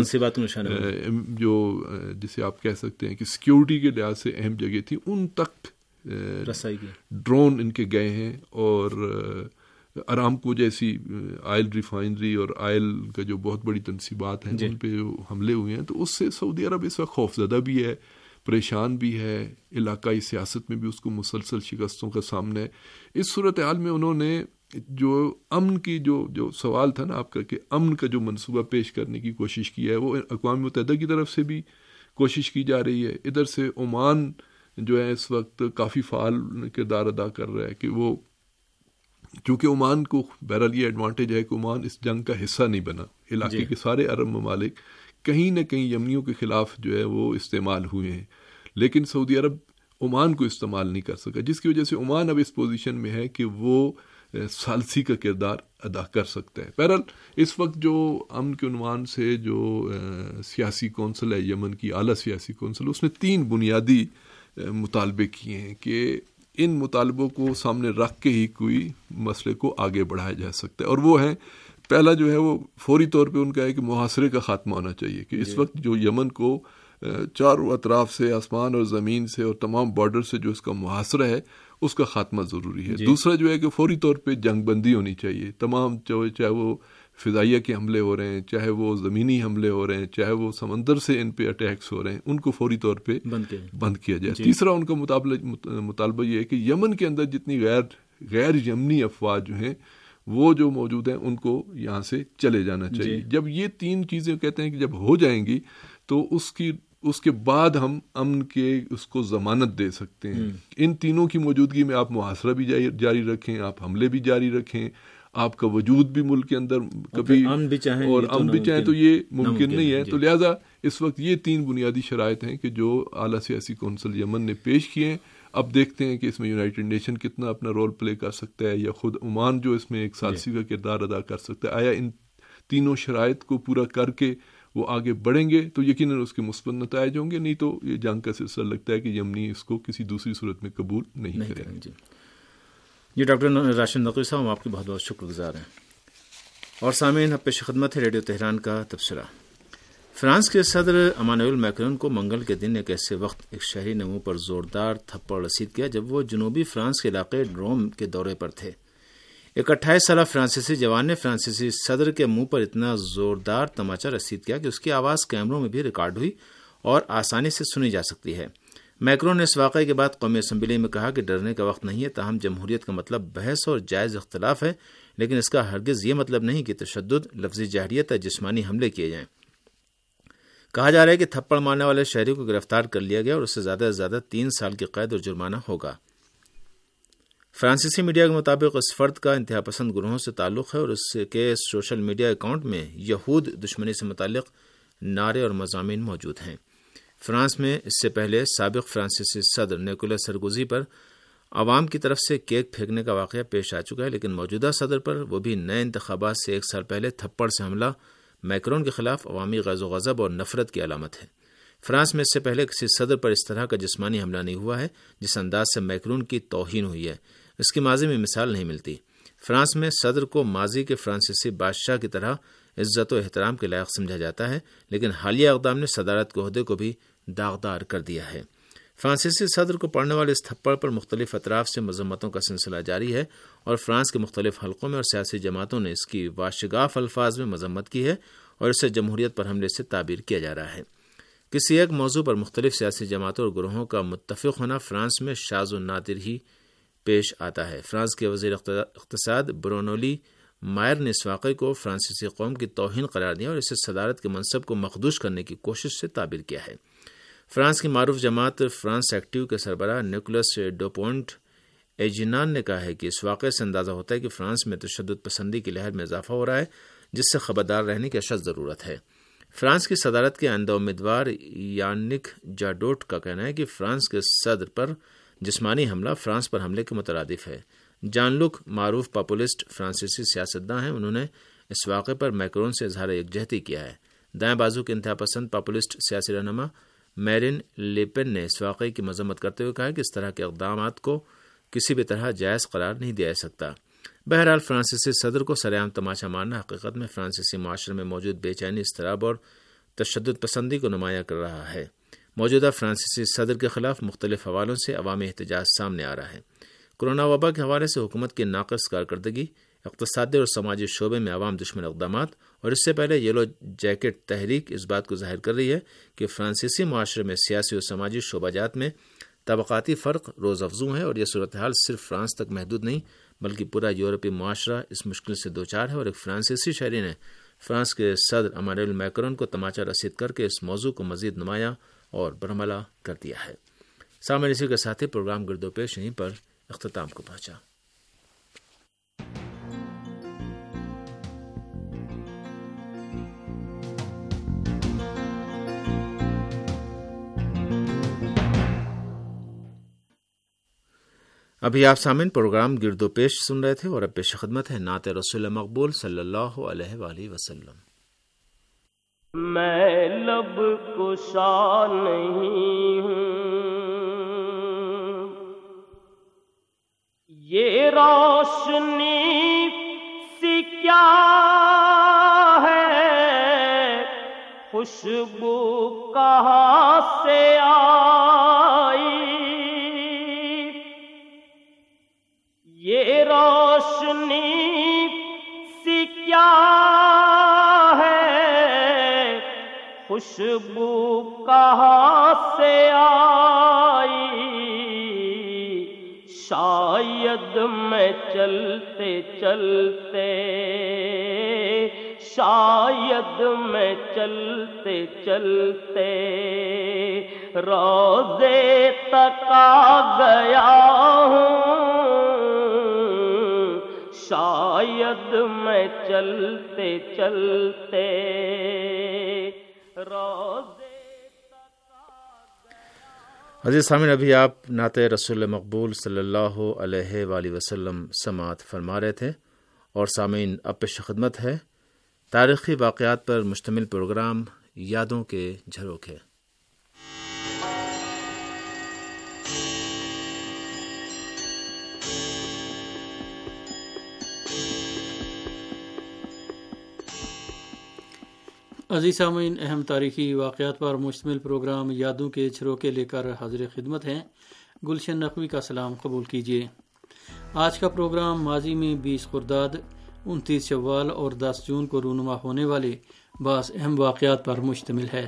جو جسے آپ کہہ سکتے ہیں کہ سیکیورٹی کے لحاظ سے اہم جگہ تھی، ان تک رسائی کی ڈرون ان کے گئے ہیں. اور ارامکو جیسی آئل ریفائنری اور آئل کا جو بہت بڑی تنصیبات ہیں ان پہ جو حملے ہوئے ہیں، تو اس سے سعودی عرب اس وقت خوف زدہ بھی ہے، پریشان بھی ہے، علاقائی سیاست میں بھی اس کو مسلسل شکستوں کا سامنا ہے. اس صورتحال میں انہوں نے جو امن کی جو جو سوال تھا نا آپ کا کہ امن کا جو منصوبہ پیش کرنے کی کوشش کی ہے، وہ اقوام متحدہ کی طرف سے بھی کوشش کی جا رہی ہے. ادھر سے عمان جو ہے اس وقت کافی فعال کردار ادا کر رہا ہے کہ وہ، چونکہ عمان کو بہرحال یہ ایڈوانٹیج ہے کہ عمان اس جنگ کا حصہ نہیں بنا، علاقے جی. کے سارے عرب ممالک کہیں نہ کہیں یمنیوں کے خلاف جو ہے وہ استعمال ہوئے ہیں، لیکن سعودی عرب عمان کو استعمال نہیں کر سکا، جس کی وجہ سے عمان اب اس پوزیشن میں ہے کہ وہ ثالثی کا کردار ادا کر سکتا ہے. بہرحال اس وقت جو امن کے عنوان سے جو سیاسی کونسل ہے یمن کی، اعلیٰ سیاسی کونسل، اس نے تین بنیادی مطالبے کیے ہیں کہ ان مطالبوں کو سامنے رکھ کے ہی کوئی مسئلے کو آگے بڑھایا جا سکتا ہے. اور وہ ہیں، پہلا جو ہے وہ فوری طور پہ ان کا ہے کہ محاصرے کا خاتمہ ہونا چاہیے، کہ اس وقت جو یمن کو چاروں اطراف سے، آسمان اور زمین سے اور تمام بارڈر سے جو اس کا محاصرہ ہے اس کا خاتمہ ضروری ہے. دوسرا جو ہے کہ فوری طور پہ جنگ بندی ہونی چاہیے، تمام چاہے وہ فضائیہ کے حملے ہو رہے ہیں، چاہے وہ زمینی حملے ہو رہے ہیں، چاہے وہ سمندر سے ان پہ اٹیکس ہو رہے ہیں، ان کو فوری طور پہ بند کیا جائے. تیسرا ان کا مطالبہ یہ ہے کہ یمن کے اندر جتنی غیر غیر یمنی افواج جو ہیں وہ جو موجود ہیں ان کو یہاں سے چلے جانا چاہیے. جب یہ تین چیزیں کہتے ہیں کہ جب ہو جائیں گی تو اس کی اس کے بعد ہم امن کے اس کو ضمانت دے سکتے ہیں. ان تینوں کی موجودگی میں آپ محاصرہ بھی جاری رکھیں، آپ حملے بھی جاری رکھیں، آپ کا وجود بھی ملک کے اندر کبھی امن بھی چاہیں اور امن بھی چاہیں تو یہ ممکن نہیں ہے. تو لہٰذا اس وقت یہ تین بنیادی شرائط ہیں کہ جو اعلیٰ سیاسی کونسل یمن نے پیش کیے ہیں. اب دیکھتے ہیں کہ اس میں یونائٹڈ نیشن کتنا اپنا رول پلے کر سکتا ہے، یا خود عمان جو اس میں ایک ثالثی کا کردار ادا کر سکتا ہے. آیا ان تینوں شرائط کو پورا کر کے وہ آگے بڑھیں گے تو یقیناً اس کے مثبت نتائج ہوں گے، نہیں تو یہ جنگ کا سلسلہ لگتا ہے کہ یمنی اس کو کسی دوسری صورت میں قبول نہیں, نہیں کریں گے. جی ڈاکٹر راشد نقوی صاحب، ہم آپ کے بہت بہت شکر گزار ہیں. اور سامعین، اب پیش خدمت ہے ریڈیو تہران کا تبصرہ. فرانس کے صدر امانوئل میکرون کو منگل کے دن ایک ایسے وقت ایک شہری نے منہ پر زوردار تھپڑ رسید کیا جب وہ جنوبی فرانس کے علاقے ڈروم کے دورے پر تھے. ایک اٹھائیس سالہ فرانسیسی جوان نے فرانسیسی صدر کے منہ پر اتنا زوردار تماچا رسید کیا کہ اس کی آواز کیمروں میں بھی ریکارڈ ہوئی اور آسانی سے سنی جا سکتی ہے. میکرون نے اس واقعے کے بعد قومی اسمبلی میں کہا کہ ڈرنے کا وقت نہیں ہے، تاہم جمہوریت کا مطلب بحث اور جائز اختلاف ہے، لیکن اس کا ہرگز یہ مطلب نہیں کہ تشدد، لفظی جہریت یا جسمانی حملے کیے جائیں. کہا جا رہا ہے کہ تھپڑ مارنے والے شہری کو گرفتار کر لیا گیا اور اس سے زیادہ سے زیادہ تین سال کی قید اور جرمانہ ہوگا. فرانسیسی میڈیا کے مطابق اس فرد کا انتہا پسند گروہوں سے تعلق ہے اور اس کے سوشل میڈیا اکاؤنٹ میں یہود دشمنی سے متعلق نعرے اور مضامین موجود ہیں. فرانس میں اس سے پہلے سابق فرانسیسی صدر نیکولاس سرکوزی پر عوام کی طرف سے کیک پھینکنے کا واقعہ پیش آ چکا ہے، لیکن موجودہ صدر پر، وہ بھی نئے انتخابات سے ایک سال پہلے، تھپڑ سے حملہ میکرون کے خلاف عوامی غیظ و غضب اور نفرت کی علامت ہے. فرانس میں اس سے پہلے کسی صدر پر اس طرح کا جسمانی حملہ نہیں ہوا ہے جس انداز سے میکرون کی توہین ہوئی ہے. اس کی ماضی میں مثال نہیں ملتی. فرانس میں صدر کو ماضی کے فرانسیسی بادشاہ کی طرح عزت و احترام کے لائق سمجھا جاتا ہے، لیکن حالیہ اقدام نے صدارت کے عہدے کو بھی داغدار کر دیا ہے۔ فرانسیسی صدر کو پڑھنے والے اس تھپڑ پر مختلف اطراف سے مذمتوں کا سلسلہ جاری ہے اور فرانس کے مختلف حلقوں میں اور سیاسی جماعتوں نے اس کی واشگاف الفاظ میں مذمت کی ہے اور اسے جمہوریت پر حملے سے تعبیر کیا جا رہا ہے۔ کسی ایک موضوع پر مختلف سیاسی جماعتوں اور گروہوں کا متفق ہونا فرانس میں شاذ و نادر ہی پیش آتا ہے۔ فرانس کے وزیر اقتصاد برونو لی مائر نے اس واقعے کو فرانسیسی قوم کی توہین قرار دیا اور اسے صدارت کے منصب کو مخدوش کرنے کی کوشش سے تعبیر کیا ہے۔ فرانس کی معروف جماعت فرانس ایکٹیو کے سربراہ نیکولس ڈوپونٹ ایجینان نے کہا ہے کہ اس واقعے سے اندازہ ہوتا ہے کہ فرانس میں تشدد پسندی کی لہر میں اضافہ ہو رہا ہے، جس سے خبردار رہنے کی اشد ضرورت ہے۔ فرانس کی صدارت کے آئندہ امیدوار یانک جاڈوٹ کا کہنا ہے کہ فرانس کے صدر پر جسمانی حملہ فرانس پر حملے کے مترادف ہے۔ جان لک معروف پاپولسٹ فرانسیسی سیاستداں ہیں، انہوں نے اس واقعے پر میکرون سے اظہار یکجہتی کیا ہے۔ دائیں بازو کے انتہا پسند پاپولسٹ سیاسی رہنما میرین لیپن نے اس واقعے کی مذمت کرتے ہوئے کہا کہ اس طرح کے اقدامات کو کسی بھی طرح جائز قرار نہیں دیا جا سکتا۔ بہرحال فرانسیسی صدر کو سرعام تماشا مارنا حقیقت میں فرانسیسی معاشرے میں موجود بے چینی، اضطراب اور تشدد پسندی کو نمایاں کر رہا ہے۔ موجودہ فرانسیسی صدر کے خلاف مختلف حوالوں سے عوامی احتجاج سامنے آ رہا ہے۔ کورونا وبا کے حوالے سے حکومت کی ناقص کارکردگی، اقتصادی اور سماجی شعبے میں عوام دشمن اقدامات اور اس سے پہلے یلو جیکٹ تحریک اس بات کو ظاہر کر رہی ہے کہ فرانسیسی معاشرے میں سیاسی اور سماجی شعبہ جات میں طبقاتی فرق روز افزوں ہے اور یہ صورتحال صرف فرانس تک محدود نہیں بلکہ پورا یورپی معاشرہ اس مشکل سے دوچار ہے، اور ایک فرانسیسی شہری نے فرانس کے صدر امانوئل میکرون کو تماچا رسید کر کے اس موضوع کو مزید نمایاں اور برملا کر دیا ہے۔ سامعین، اسی کے ساتھ ہی پروگرام گرد و پیش یہیں پر اختتام کو پہنچا۔ ابھی آپ سامعین پروگرام گرد و پیش سن رہے تھے اور اب پیش خدمت ہے نعت رسول مقبول صلی اللہ علیہ وآلہ وسلم۔ میں لب کشا نہیں ہوں، یہ روشنی سی کیا ہے، خوشبو کہاں سے آئی، یہ روشنی سی کیا ہے، خوشبو کہاں سے آئی، شاید میں چلتے چلتے شاید میں چلتے چلتے روضے تک آ گیا ہوں، شاید میں چلتے چلتے روضے تک آ گیا۔ عزیز سامعین، ابھی آپ نعت رسول مقبول صلی اللہ علیہ وآلہ وسلم سماعت فرما رہے تھے، اور سامعین اب پیش خدمت ہے تاریخی واقعات پر مشتمل پروگرام یادوں کے جھروکے۔ عزیز سامعین، اہم تاریخی واقعات پر مشتمل پروگرام یادوں کے جھروکے لے کر حاضر خدمت ہیں۔ گلشن نقوی کا سلام قبول کیجیے۔ آج کا پروگرام ماضی میں بیس خرداد، انتیس شوال اور دس جون کو رونما ہونے والے بعض اہم واقعات پر مشتمل ہے۔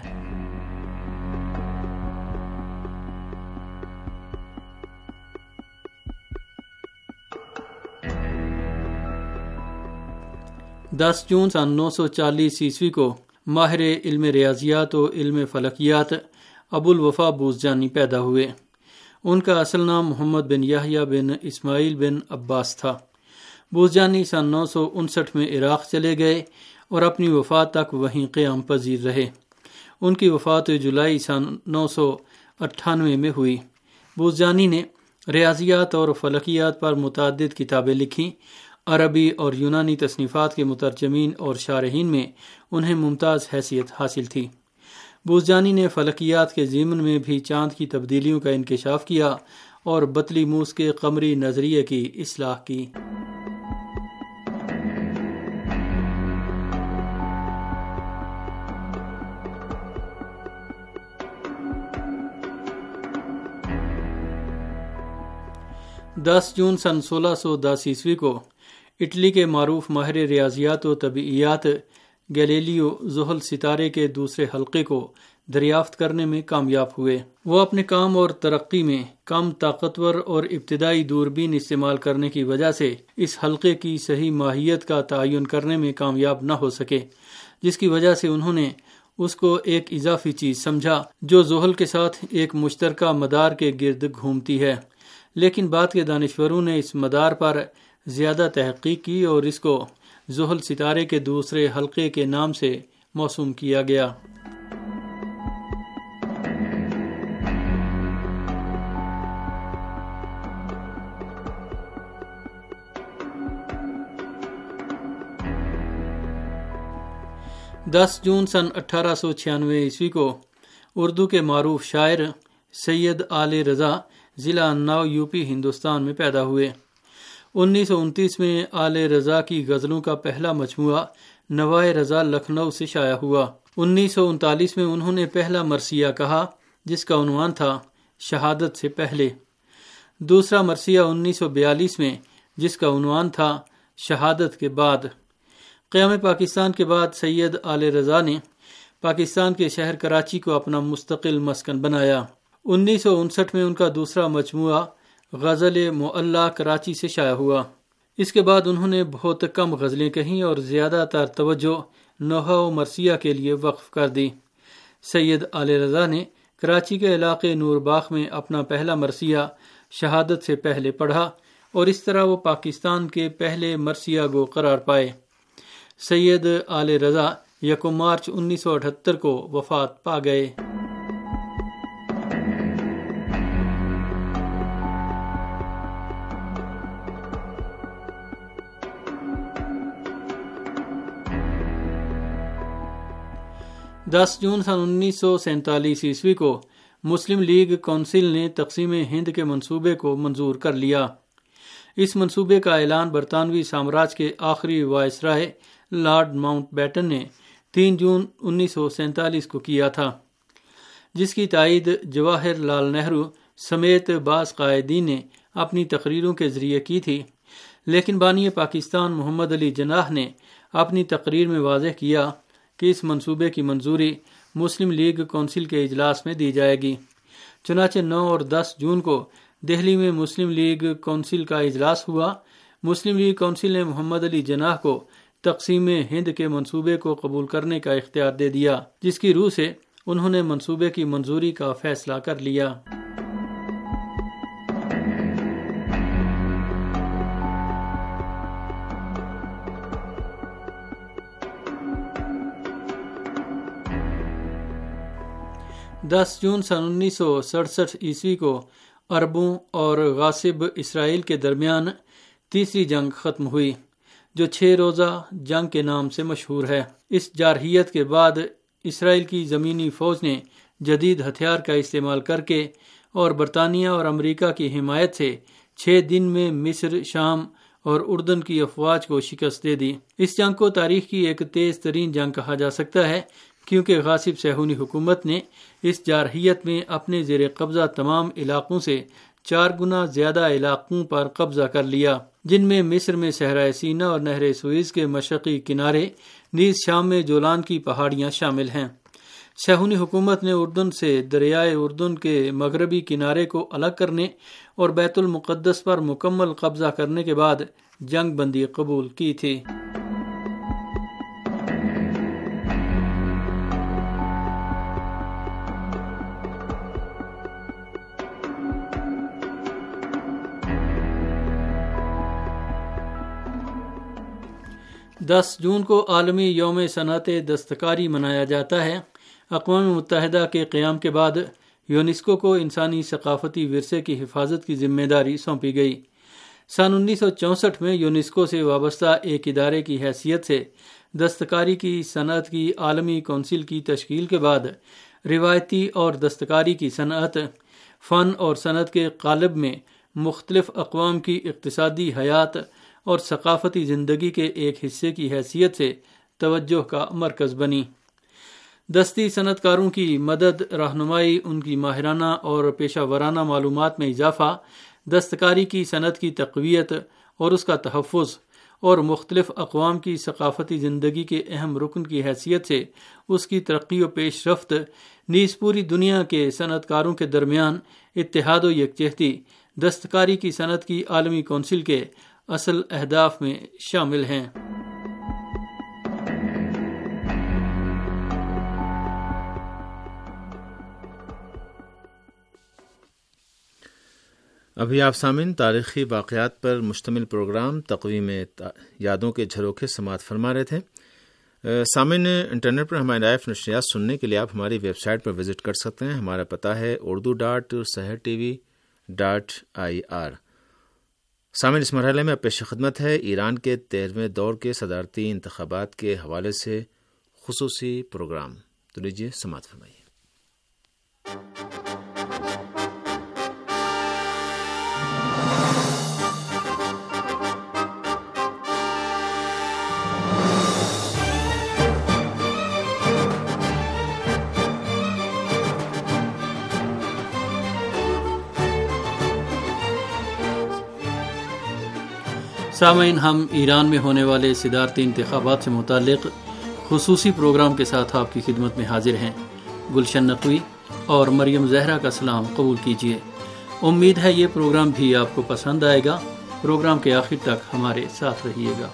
دس جون سن نو سو چالیس عیسوی کو ماہر علم ریاضیات و علم فلکیات ابو الوفا بوزجانی پیدا ہوئے۔ ان کا اصل نام محمد بن یحییٰ بن اسماعیل بن عباس تھا۔ بوزجانی سن نو سو انسٹھ میں عراق چلے گئے اور اپنی وفات تک وہیں قیام پذیر رہے۔ ان کی وفات جولائی سن نو سو اٹھانوے میں ہوئی۔ بوزجانی نے ریاضیات اور فلکیات پر متعدد کتابیں لکھیں۔ عربی اور یونانی تصنیفات کے مترجمین اور شارحین میں انہیں ممتاز حیثیت حاصل تھی۔ بوزجانی نے فلکیات کے ضمن میں بھی چاند کی تبدیلیوں کا انکشاف کیا اور بطلیموس کے قمری نظریے کی اصلاح کی۔ دس جون سن سولہ سو دس عیسوی کو اٹلی کے معروف ماہر ریاضیات و طبعیات گیلیلیو زحل ستارے کے دوسرے حلقے کو دریافت کرنے میں کامیاب ہوئے۔ وہ اپنے کام اور ترقی میں کم طاقتور اور ابتدائی دوربین استعمال کرنے کی وجہ سے اس حلقے کی صحیح ماہیت کا تعین کرنے میں کامیاب نہ ہو سکے، جس کی وجہ سے انہوں نے اس کو ایک اضافی چیز سمجھا جو زحل کے ساتھ ایک مشترکہ مدار کے گرد گھومتی ہے، لیکن بعد کے دانشوروں نے اس مدار پر زیادہ تحقیق کی اور اس کو زحل ستارے کے دوسرے حلقے کے نام سے موسوم کیا گیا۔ دس جون سن اٹھارہ سو چھیانوے عیسوی کو اردو کے معروف شاعر سید آل رضا ضلع اناؤ یو پی ہندوستان میں پیدا ہوئے۔ انیس سو انتیس میں آل رضا کی غزلوں کا پہلا مجموعہ نوائے رضا لکھنؤ سے شائع ہوا۔ انیس سو انتالیس میں انہوں نے پہلا مرثیہ کہا جس کا عنوان تھا شہادت سے پہلے۔ دوسرا مرثیہ انیس سو بیالیس میں جس کا عنوان تھا شہادت کے بعد۔ قیام پاکستان کے بعد سید آل رضا نے پاکستان کے شہر کراچی کو اپنا مستقل مسکن بنایا۔ انیس سو انسٹھ میں ان کا دوسرا مجموعہ غزل معلی کراچی سے شائع ہوا۔ اس کے بعد انہوں نے بہت کم غزلیں کہیں اور زیادہ تر توجہ نوحہ و مرثیہ کے لیے وقف کر دی۔ سید آل رضا نے کراچی کے علاقے نور باغ میں اپنا پہلا مرثیہ شہادت سے پہلے پڑھا اور اس طرح وہ پاکستان کے پہلے مرثیہ گو قرار پائے۔ سید آل رضا یکم مارچ انیس سو اٹھہتر کو وفات پا گئے۔ دس جون سن انیس سو سینتالیس عیسوی کو مسلم لیگ کونسل نے تقسیم ہند کے منصوبے کو منظور کر لیا۔ اس منصوبے کا اعلان برطانوی سامراج کے آخری وائسرائے لارڈ ماؤنٹ بیٹن نے تین جون انیس سو سینتالیس کو کیا تھا، جس کی تائید جواہر لال نہرو سمیت بعض قائدین نے اپنی تقریروں کے ذریعے کی تھی، لیکن بانی پاکستان محمد علی جناح نے اپنی تقریر میں واضح کیا کہ اس منصوبے کی منظوری مسلم لیگ کونسل کے اجلاس میں دی جائے گی۔ چنانچہ نو اور دس جون کو دہلی میں مسلم لیگ کونسل کا اجلاس ہوا۔ مسلم لیگ کونسل نے محمد علی جناح کو تقسیم ہند کے منصوبے کو قبول کرنے کا اختیار دے دیا، جس کی روح سے انہوں نے منصوبے کی منظوری کا فیصلہ کر لیا۔ دس جون سن انیس سو سڑسٹھ عیسوی کو عربوں اور غاصب اسرائیل کے درمیان تیسری جنگ ختم ہوئی، جو چھ روزہ جنگ کے نام سے مشہور ہے۔ اس جارحیت کے بعد اسرائیل کی زمینی فوج نے جدید ہتھیار کا استعمال کر کے اور برطانیہ اور امریکہ کی حمایت سے چھ دن میں مصر، شام اور اردن کی افواج کو شکست دے دی۔ اس جنگ کو تاریخ کی ایک تیز ترین جنگ کہا جا سکتا ہے، کیونکہ غاصب صہیونی حکومت نے اس جارحیت میں اپنے زیر قبضہ تمام علاقوں سے چار گنا زیادہ علاقوں پر قبضہ کر لیا، جن میں مصر میں صحرائے سینا اور نہر سوئز کے مشرقی کنارے، نیز شام میں جولان کی پہاڑیاں شامل ہیں۔ صہیونی حکومت نے اردن سے دریائے اردن کے مغربی کنارے کو الگ کرنے اور بیت المقدس پر مکمل قبضہ کرنے کے بعد جنگ بندی قبول کی تھی۔ دس جون کو عالمی یوم صنعت دستکاری منایا جاتا ہے۔ اقوام متحدہ کے قیام کے بعد یونیسکو کو انسانی ثقافتی ورثے کی حفاظت کی ذمہ داری سونپی گئی۔ سن انیس سو چونسٹھ میں یونیسکو سے وابستہ ایک ادارے کی حیثیت سے دستکاری کی صنعت کی عالمی کونسل کی تشکیل کے بعد روایتی اور دستکاری کی صنعت، فن اور صنعت کے قالب میں مختلف اقوام کی اقتصادی حیات اور ثقافتی زندگی کے ایک حصے کی حیثیت سے توجہ کا مرکز بنی۔ دستی صنعت کاروں کی مدد، رہنمائی، ان کی ماہرانہ اور پیشہ ورانہ معلومات میں اضافہ، دستکاری کی صنعت کی تقویت اور اس کا تحفظ اور مختلف اقوام کی ثقافتی زندگی کے اہم رکن کی حیثیت سے اس کی ترقی و پیش رفت نیز پوری دنیا کے صنعت کاروں کے درمیان اتحاد و یکجہتی دستکاری کی صنعت کی عالمی کونسل کے اصل اہداف میں شامل ہیں۔ ابھی آپ سامعین تاریخی واقعات پر مشتمل پروگرام تقویم یادوں کے جھروکے سماعت فرما رہے تھے۔ سامعین، انٹرنیٹ پر ہمارے لائیو نشریات سننے کے لیے آپ ہماری ویب سائٹ پر وزٹ کر سکتے ہیں۔ ہمارا پتہ ہے Urdu dot Sahar T V dot I R. سامعین، اس مرحلے میں پیش خدمت ہے ایران کے تیرہویں دور کے صدارتی انتخابات کے حوالے سے خصوصی پروگرام۔ تو لیجیے سماعت فرمائیے۔ سامعین، ہم ایران میں ہونے والے صدارتی انتخابات سے متعلق خصوصی پروگرام کے ساتھ آپ کی خدمت میں حاضر ہیں۔ گلشن نقوی اور مریم زہرا کا سلام قبول کیجیے۔ امید ہے یہ پروگرام بھی آپ کو پسند آئے گا۔ پروگرام کے آخر تک ہمارے ساتھ رہیے گا۔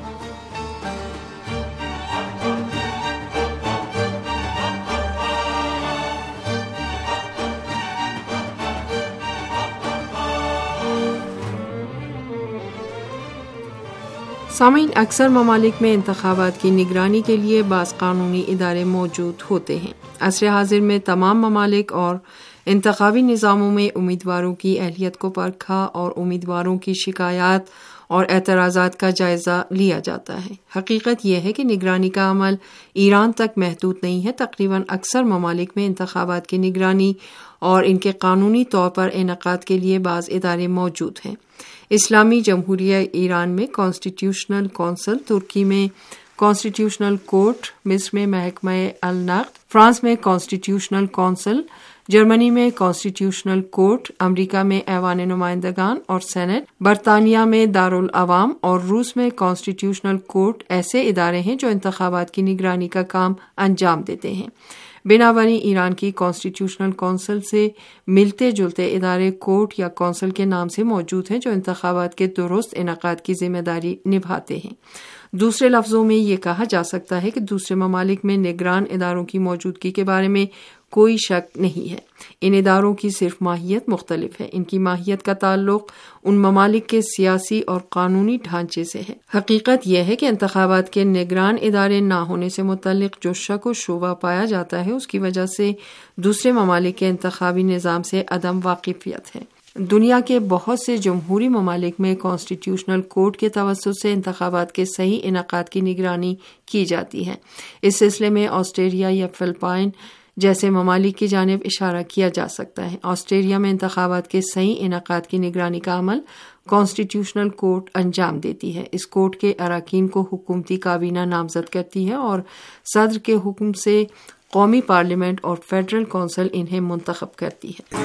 سامعین، اکثر ممالک میں انتخابات کی نگرانی کے لیے بعض قانونی ادارے موجود ہوتے ہیں۔ عصر حاضر میں تمام ممالک اور انتخابی نظاموں میں امیدواروں کی اہلیت کو پرکھا اور امیدواروں کی شکایات اور اعتراضات کا جائزہ لیا جاتا ہے۔ حقیقت یہ ہے کہ نگرانی کا عمل ایران تک محدود نہیں ہے۔ تقریباً اکثر ممالک میں انتخابات کی نگرانی اور ان کے قانونی طور پر انعقاد کے لیے بعض ادارے موجود ہیں۔ اسلامی جمہوریہ ایران میں کانسٹیٹیوشنل کونسل، ترکی میں کانسٹیٹیوشنل کورٹ، مصر میں محکمہ النقد، فرانس میں کانسٹیٹیوشنل کونسل، جرمنی میں کانسٹیٹیوشنل کورٹ، امریکہ میں ایوان نمائندگان اور سینٹ، برطانیہ میں دارالعوام اور روس میں کانسٹیٹیوشنل کورٹ ایسے ادارے ہیں جو انتخابات کی نگرانی کا کام انجام دیتے ہیں۔ بنابراین ایران کی کانسٹیٹیوشنل کونسل سے ملتے جلتے ادارے کورٹ یا کونسل کے نام سے موجود ہیں جو انتخابات کے درست انعقاد کی ذمہ داری نبھاتے ہیں۔ دوسرے لفظوں میں یہ کہا جا سکتا ہے کہ دوسرے ممالک میں نگران اداروں کی موجودگی کے بارے میں کوئی شک نہیں ہے۔ ان اداروں کی صرف ماہیت مختلف ہے۔ ان کی ماہیت کا تعلق ان ممالک کے سیاسی اور قانونی ڈھانچے سے ہے۔ حقیقت یہ ہے کہ انتخابات کے نگران ادارے نہ ہونے سے متعلق جو شک و شبہ پایا جاتا ہے اس کی وجہ سے دوسرے ممالک کے انتخابی نظام سے عدم واقفیت ہے۔ دنیا کے بہت سے جمہوری ممالک میں کانسٹیٹیوشنل کورٹ کے توسط سے انتخابات کے صحیح انعقاد کی نگرانی کی جاتی ہے۔ اس سلسلے میں آسٹریلیا یا فلپائن جیسے ممالک کی جانب اشارہ کیا جا سکتا ہے۔ آسٹریلیا میں انتخابات کے صحیح انعقاد کی نگرانی کا عمل کانسٹیٹیوشنل کورٹ انجام دیتی ہے۔ اس کورٹ کے اراکین کو حکومتی کابینہ نامزد کرتی ہے اور صدر کے حکم سے قومی پارلیمنٹ اور فیڈرل کونسل انہیں منتخب کرتی ہے۔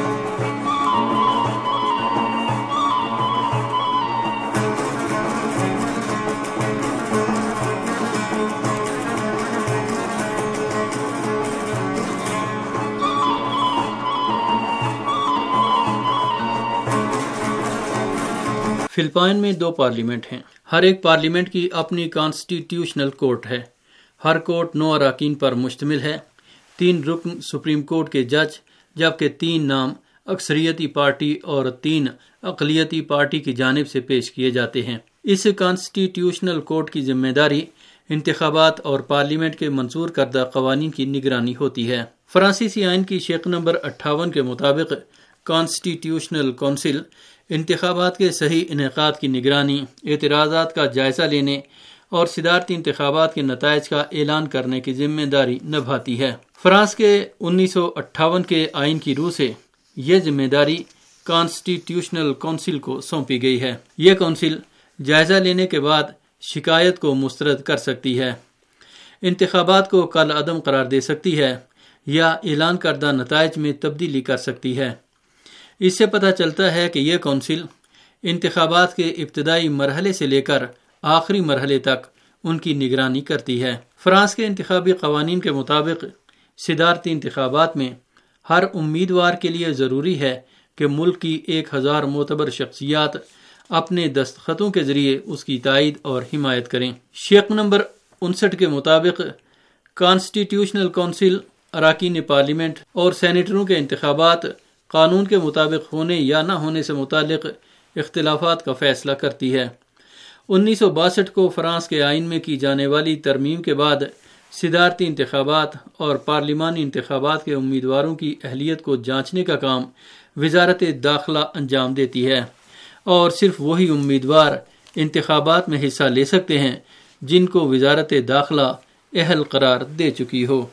فلپائن میں دو پارلیمنٹ ہیں۔ ہر ایک پارلیمنٹ کی اپنی کانسٹیٹیوشنل کورٹ ہے۔ ہر کورٹ نو اراکین پر مشتمل ہے۔ تین رکن سپریم کورٹ کے جج، جبکہ تین نام اکثریتی پارٹی اور تین اقلیتی پارٹی کی جانب سے پیش کیے جاتے ہیں۔ اس کانسٹیٹیوشنل کورٹ کی ذمہ داری انتخابات اور پارلیمنٹ کے منظور کردہ قوانین کی نگرانی ہوتی ہے۔ فرانسیسی آئین کی شق نمبر اٹھاون کے مطابق کانسٹیٹیوشنل کونسل انتخابات کے صحیح انعقاد کی نگرانی، اعتراضات کا جائزہ لینے اور صدارتی انتخابات کے نتائج کا اعلان کرنے کی ذمہ داری نبھاتی ہے۔ فرانس کے انیس سو اٹھاون کے آئین کی روح سے یہ ذمہ داری کانسٹیٹیوشنل کونسل کو سونپی گئی ہے۔ یہ کونسل جائزہ لینے کے بعد شکایت کو مسترد کر سکتی ہے، انتخابات کو کالعدم قرار دے سکتی ہے یا اعلان کردہ نتائج میں تبدیلی کر سکتی ہے۔ اس سے پتہ چلتا ہے کہ یہ کونسل انتخابات کے ابتدائی مرحلے سے لے کر آخری مرحلے تک ان کی نگرانی کرتی ہے۔ فرانس کے انتخابی قوانین کے مطابق صدارتی انتخابات میں ہر امیدوار کے لیے ضروری ہے کہ ملک کی ایک ہزار معتبر شخصیات اپنے دستخطوں کے ذریعے اس کی تائید اور حمایت کریں۔ شق نمبر انسٹھ کے مطابق کانسٹیٹیوشنل کونسل اراکین پارلیمنٹ اور سینیٹروں کے انتخابات قانون کے مطابق ہونے یا نہ ہونے سے متعلق اختلافات کا فیصلہ کرتی ہے۔ انیس سو باسٹھ کو فرانس کے آئین میں کی جانے والی ترمیم کے بعد صدارتی انتخابات اور پارلیمانی انتخابات کے امیدواروں کی اہلیت کو جانچنے کا کام وزارت داخلہ انجام دیتی ہے، اور صرف وہی امیدوار انتخابات میں حصہ لے سکتے ہیں جن کو وزارت داخلہ اہل قرار دے چکی ہو۔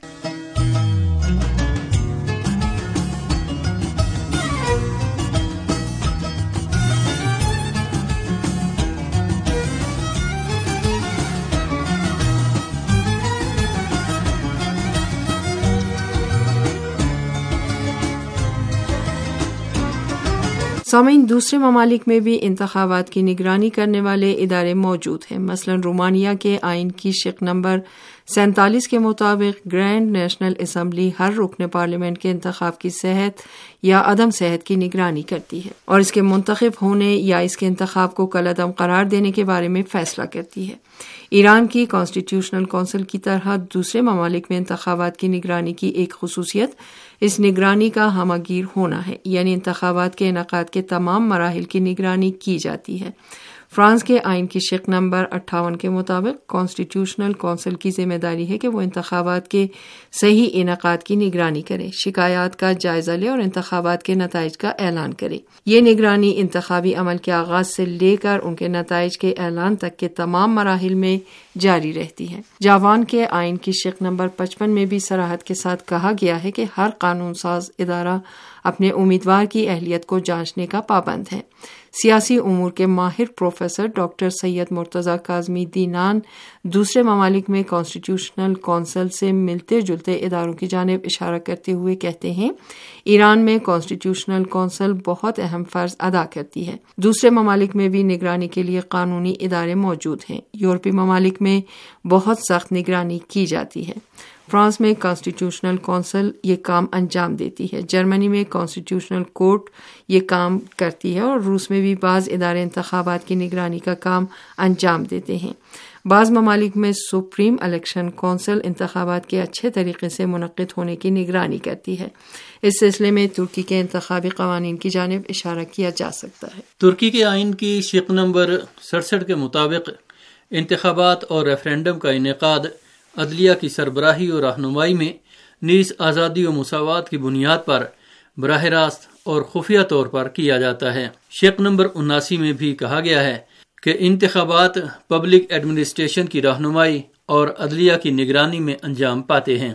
سامعین، دوسرے ممالک میں بھی انتخابات کی نگرانی کرنے والے ادارے موجود ہیں۔ مثلا رومانیہ کے آئین کی شق نمبر سینتالیس کے مطابق گرینڈ نیشنل اسمبلی ہر رکن پارلیمنٹ کے انتخاب کی صحت یا عدم صحت کی نگرانی کرتی ہے اور اس کے منتخب ہونے یا اس کے انتخاب کو کالعدم قرار دینے کے بارے میں فیصلہ کرتی ہے۔ ایران کی کانسٹیٹیوشنل کونسل کی طرح دوسرے ممالک میں انتخابات کی نگرانی کی ایک خصوصیت اس نگرانی کا ہمہ گیر ہونا ہے، یعنی انتخابات کے انعقاد کے تمام مراحل کی نگرانی کی جاتی ہے۔ فرانس کے آئین کی شق نمبر اٹھاون کے مطابق کانسٹیٹیوشنل کونسل کی ذمہ داری ہے کہ وہ انتخابات کے صحیح انعقاد کی نگرانی کرے، شکایات کا جائزہ لے اور انتخابات کے نتائج کا اعلان کرے۔ یہ نگرانی انتخابی عمل کے آغاز سے لے کر ان کے نتائج کے اعلان تک کے تمام مراحل میں جاری رہتی ہے۔ جاپان کے آئین کی شق نمبر پچپن میں بھی صراحت کے ساتھ کہا گیا ہے کہ ہر قانون ساز ادارہ اپنے امیدوار کی اہلیت کو جانچنے کا پابند ہے۔ سیاسی امور کے ماہر پروفیسر ڈاکٹر سید مرتضی کاظمی دینان دوسرے ممالک میں کانسٹیٹیوشنل کونسل سے ملتے جلتے اداروں کی جانب اشارہ کرتے ہوئے کہتے ہیں، ایران میں کانسٹیٹیوشنل کونسل بہت اہم فرض ادا کرتی ہے۔ دوسرے ممالک میں بھی نگرانی کے لیے قانونی ادارے موجود ہیں۔ یورپی ممالک میں بہت سخت نگرانی کی جاتی ہے۔ فرانس میں کانسٹیٹیوشنل کونسل یہ کام انجام دیتی ہے، جرمنی میں کانسٹیٹیوشنل کورٹ یہ کام کرتی ہے، اور روس میں بھی بعض ادارے انتخابات کی نگرانی کا کام انجام دیتے ہیں۔ بعض ممالک میں سپریم الیکشن کونسل انتخابات کے اچھے طریقے سے منعقد ہونے کی نگرانی کرتی ہے۔ اس سلسلے میں ترکی کے انتخابی قوانین کی جانب اشارہ کیا جا سکتا ہے۔ ترکی کے آئین کی شق نمبر سڑسٹھ کے مطابق انتخابات اور ریفرینڈم کا انعقاد عدلیہ کی سربراہی اور رہنمائی میں نیز آزادی و مساوات کی بنیاد پر براہ راست اور خفیہ طور پر کیا جاتا ہے۔ شق نمبر اناسی میں بھی کہا گیا ہے کہ انتخابات پبلک ایڈمنسٹریشن کی رہنمائی اور عدلیہ کی نگرانی میں انجام پاتے ہیں۔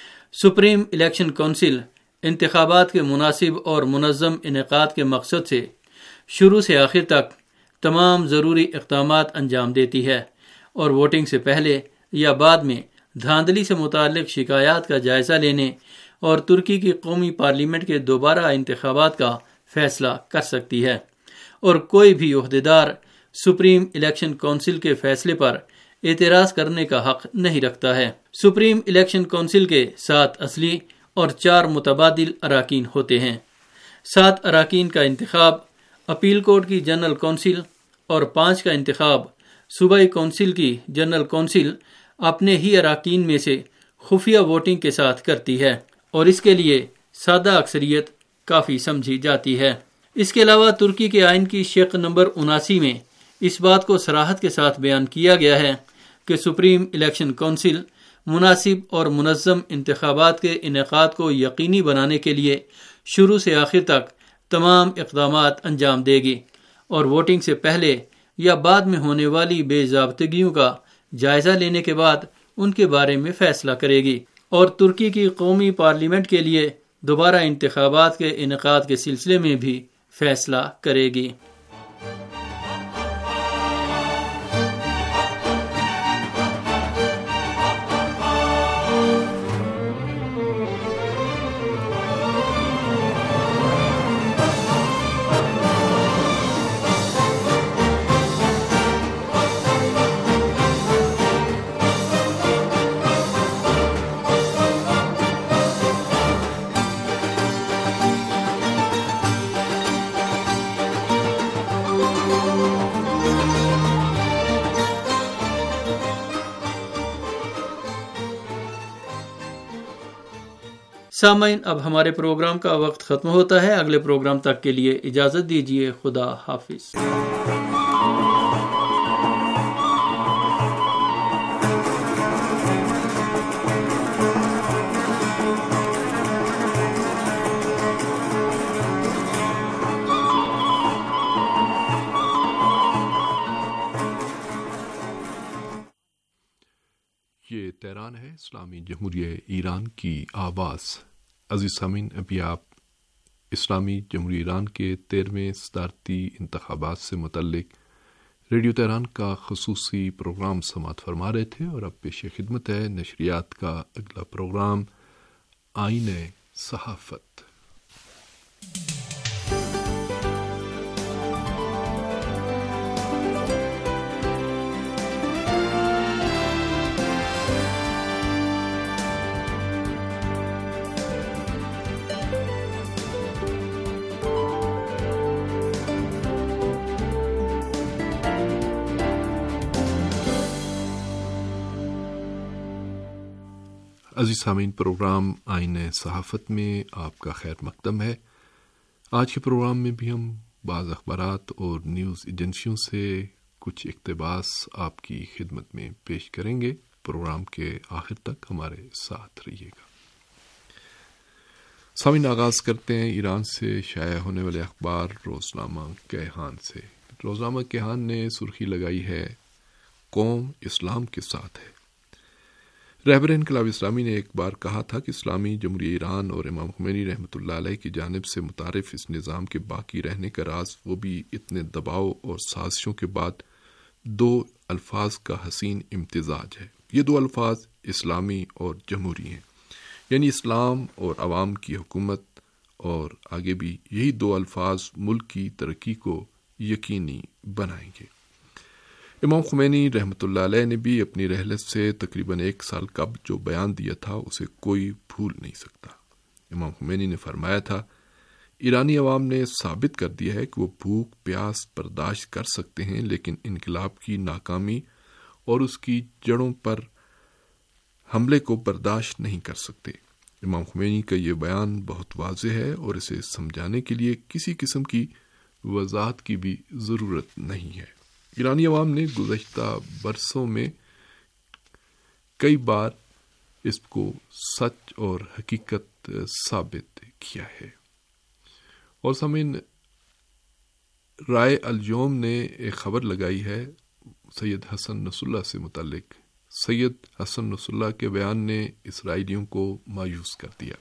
سپریم الیکشن کونسل انتخابات کے مناسب اور منظم انعقاد کے مقصد سے شروع سے آخر تک تمام ضروری اقدامات انجام دیتی ہے، اور ووٹنگ سے پہلے یا بعد میں دھاندلی سے متعلق شکایات کا جائزہ لینے اور ترکی کی قومی پارلیمنٹ کے دوبارہ انتخابات کا فیصلہ کر سکتی ہے، اور کوئی بھی عہدیدار سپریم الیکشن کونسل کے فیصلے پر اعتراض کرنے کا حق نہیں رکھتا ہے۔ سپریم الیکشن کونسل کے سات اصلی اور چار متبادل اراکین ہوتے ہیں۔ سات اراکین کا انتخاب اپیل کورٹ کی جنرل کونسل اور پانچ کا انتخاب صوبائی کونسل کی جنرل کونسل اپنے ہی اراکین میں سے خفیہ ووٹنگ کے ساتھ کرتی ہے، اور اس کے لیے سادہ اکثریت کافی سمجھی جاتی ہے۔ اس کے علاوہ ترکی کے آئین کی شق نمبر اناسی میں اس بات کو صراحت کے ساتھ بیان کیا گیا ہے کہ سپریم الیکشن کونسل مناسب اور منظم انتخابات کے انعقاد کو یقینی بنانے کے لیے شروع سے آخر تک تمام اقدامات انجام دے گی، اور ووٹنگ سے پہلے یا بعد میں ہونے والی بے ضابطگیوں کا جائزہ لینے کے بعد ان کے بارے میں فیصلہ کرے گی، اور ترکی کی قومی پارلیمنٹ کے لیے دوبارہ انتخابات کے انعقاد کے سلسلے میں بھی فیصلہ کرے گی۔ سامعین، اب ہمارے پروگرام کا وقت ختم ہوتا ہے. اگلے پروگرام تک کے لیے اجازت دیجیے. خدا حافظ. یہ تہران ہے، اسلامی جمہوریہ ایران کی آواز. عزیز سامعین، ابھی آپ اسلامی جمہوریہ ایران کے تیرہویں صدارتی انتخابات سے متعلق ریڈیو تہران کا خصوصی پروگرام سماعت فرما رہے تھے، اور اب پیش خدمت ہے نشریات کا اگلا پروگرام آئین صحافت. عزیز سامعین، پروگرام آئین صحافت میں آپ کا خیر مقدم ہے. آج کے پروگرام میں بھی ہم بعض اخبارات اور نیوز ایجنسیوں سے کچھ اقتباس آپ کی خدمت میں پیش کریں گے. پروگرام کے آخر تک ہمارے ساتھ رہیے گا. سامعین، آغاز کرتے ہیں ایران سے شائع ہونے والے اخبار روزنامہ کیہان سے. روزنامہ کیہان نے سرخی لگائی ہے، قوم اسلام کے ساتھ ہے. رہبر انقلاب اسلامی نے ایک بار کہا تھا کہ اسلامی جمہوریہ ایران اور امام خمینی رحمۃ اللہ علیہ کی جانب سے متعارف اس نظام کے باقی رہنے کا راز، وہ بھی اتنے دباؤ اور سازشوں کے بعد، دو الفاظ کا حسین امتزاج ہے. یہ دو الفاظ اسلامی اور جمہوری ہیں، یعنی اسلام اور عوام کی حکومت، اور آگے بھی یہی دو الفاظ ملک کی ترقی کو یقینی بنائیں گے. امام خمینی رحمۃ اللہ علیہ نے بھی اپنی رحلت سے تقریباً ایک سال قبل جو بیان دیا تھا اسے کوئی بھول نہیں سکتا. امام خمینی نے فرمایا تھا، ایرانی عوام نے ثابت کر دیا ہے کہ وہ بھوک پیاس برداشت کر سکتے ہیں، لیکن انقلاب کی ناکامی اور اس کی جڑوں پر حملے کو برداشت نہیں کر سکتے. امام خمینی کا یہ بیان بہت واضح ہے، اور اسے سمجھانے کے لیے کسی قسم کی وضاحت کی بھی ضرورت نہیں ہے. ایرانی عوام نے گزشتہ برسوں میں کئی بار اس کو سچ اور حقیقت ثابت کیا ہے. اور سامعین، رائے اليوم نے ایک خبر لگائی ہے سید حسن نصر اللہ سے متعلق. سید حسن نصر اللہ کے بیان نے اسرائیلیوں کو مایوس کر دیا.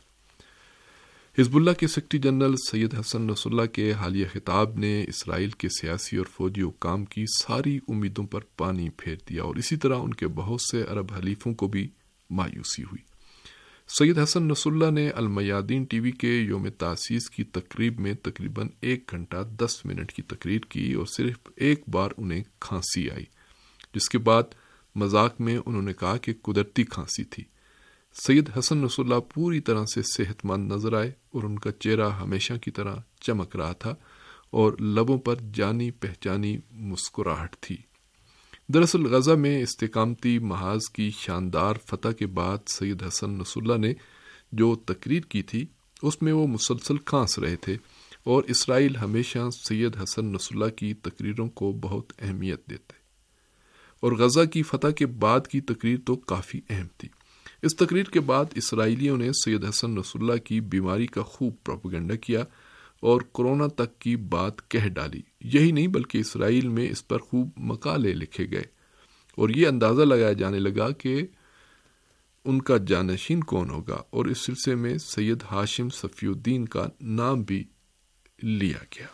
حزب اللہ کے سیکرٹری جنرل سید حسن نصر اللہ کے حالیہ خطاب نے اسرائیل کے سیاسی اور فوجی حکام کی ساری امیدوں پر پانی پھیر دیا، اور اسی طرح ان کے بہت سے عرب حلیفوں کو بھی مایوسی ہوئی. سید حسن نصر اللہ نے المیادین ٹی وی کے یوم تاسیس کی تقریب میں تقریباً ایک گھنٹہ دس منٹ کی تقریر کی، اور صرف ایک بار انہیں کھانسی آئی، جس کے بعد مذاق میں انہوں نے کہا کہ قدرتی کھانسی تھی. سید حسن نصر اللہ پوری طرح سے صحت مند نظر آئے، اور ان کا چہرہ ہمیشہ کی طرح چمک رہا تھا، اور لبوں پر جانی پہچانی مسکراہٹ تھی. دراصل غزہ میں استقامتی محاذ کی شاندار فتح کے بعد سید حسن نصر اللہ نے جو تقریر کی تھی اس میں وہ مسلسل کھانس رہے تھے، اور اسرائیل ہمیشہ سید حسن نصر اللہ کی تقریروں کو بہت اہمیت دیتے، اور غزہ کی فتح کے بعد کی تقریر تو کافی اہم تھی. اس تقریر کے بعد اسرائیلیوں نے سید حسن نصر اللہ کی بیماری کا خوب پروپیگنڈا کیا اور کورونا تک کی بات کہہ ڈالی. یہی نہیں بلکہ اسرائیل میں اس پر خوب مقالے لکھے گئے، اور یہ اندازہ لگایا جانے لگا کہ ان کا جانشین کون ہوگا، اور اس سلسلے میں سید ہاشم صفی الدین کا نام بھی لیا گیا.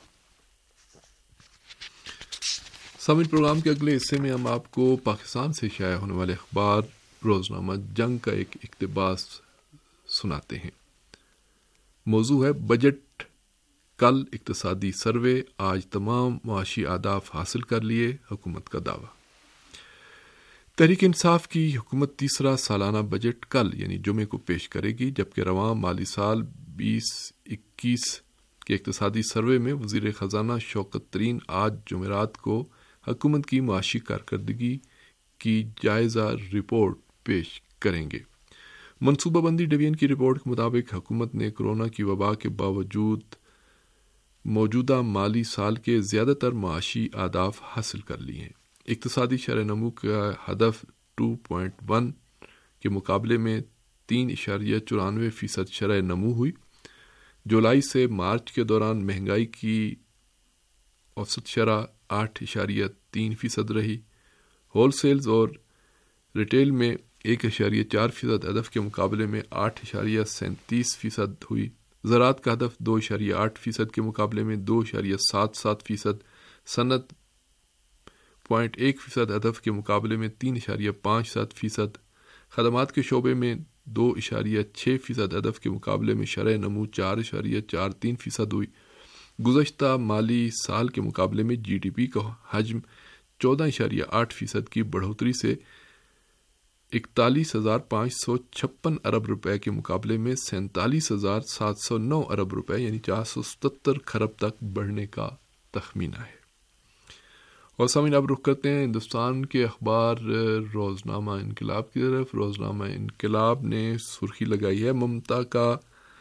سامعین، پروگرام کے اگلے حصے میں ہم آپ کو پاکستان سے شائع ہونے والے اخبار روزنامہ جنگ کا ایک اقتباس سناتے ہیں. موضوع ہے بجٹ، کل اقتصادی سروے، آج تمام معاشی اہداف حاصل کر لیے، حکومت کا دعویٰ. تحریک انصاف کی حکومت تیسرا سالانہ بجٹ کل یعنی جمعے کو پیش کرے گی، جبکہ رواں مالی سال بیس اکیس کے اقتصادی سروے میں وزیر خزانہ شوکت ترین آج جمعرات کو حکومت کی معاشی کارکردگی کی جائزہ رپورٹ پیش کریں گے. منصوبہ بندی ڈویژن کی رپورٹ کے مطابق حکومت نے کورونا کی وبا کے باوجود موجودہ مالی سال کے زیادہ تر معاشی اہداف حاصل کر لی ہیں۔ اقتصادی شرح نمو کا ہدف دو پوائنٹ ایک کے مقابلے میں تین اشاریہ چورانوے فیصد شرح نمو ہوئی۔ جولائی سے مارچ کے دوران مہنگائی کی اوسط شرح آٹھ اشاریہ تین فیصد رہی۔ ہول سیلز اور ریٹیل میں ایک اشاریہ چار فیصد ہدف کے مقابلے میں آٹھ اشاریہ سینتیس فیصد ہوئی۔ زراعت کا ہدف دو اشاریہ آٹھ فیصد کے مقابلے میں دو اشاریہ سات سات فیصد، صنعت پوائنٹ ایک فیصد ہدف کے مقابلے میں تین اشاریہ پانچ سات فیصد، خدمات کے شعبے میں دو اشاریہ چھ فیصد ہدف کے مقابلے میں شرح نمو چار اشاریہ چار تین فیصد ہوئی۔ گزشتہ مالی سال کے مقابلے میں جی ڈی پی کا حجم چودہ اشاریہ آٹھ فیصد کی بڑھوتری سے اکتالیس ہزار پانچ سو چھپن ارب روپے کے مقابلے میں سینتالیس ہزار سات سو نو ارب روپے یعنی چار سو ستر خرب تک بڑھنے کا تخمینہ ہے۔ اور سامعین اب رخ کرتے ہیں ہندوستان کے اخبار روزنامہ انقلاب کی طرف۔ روزنامہ انقلاب نے سرخی لگائی ہے ممتا کا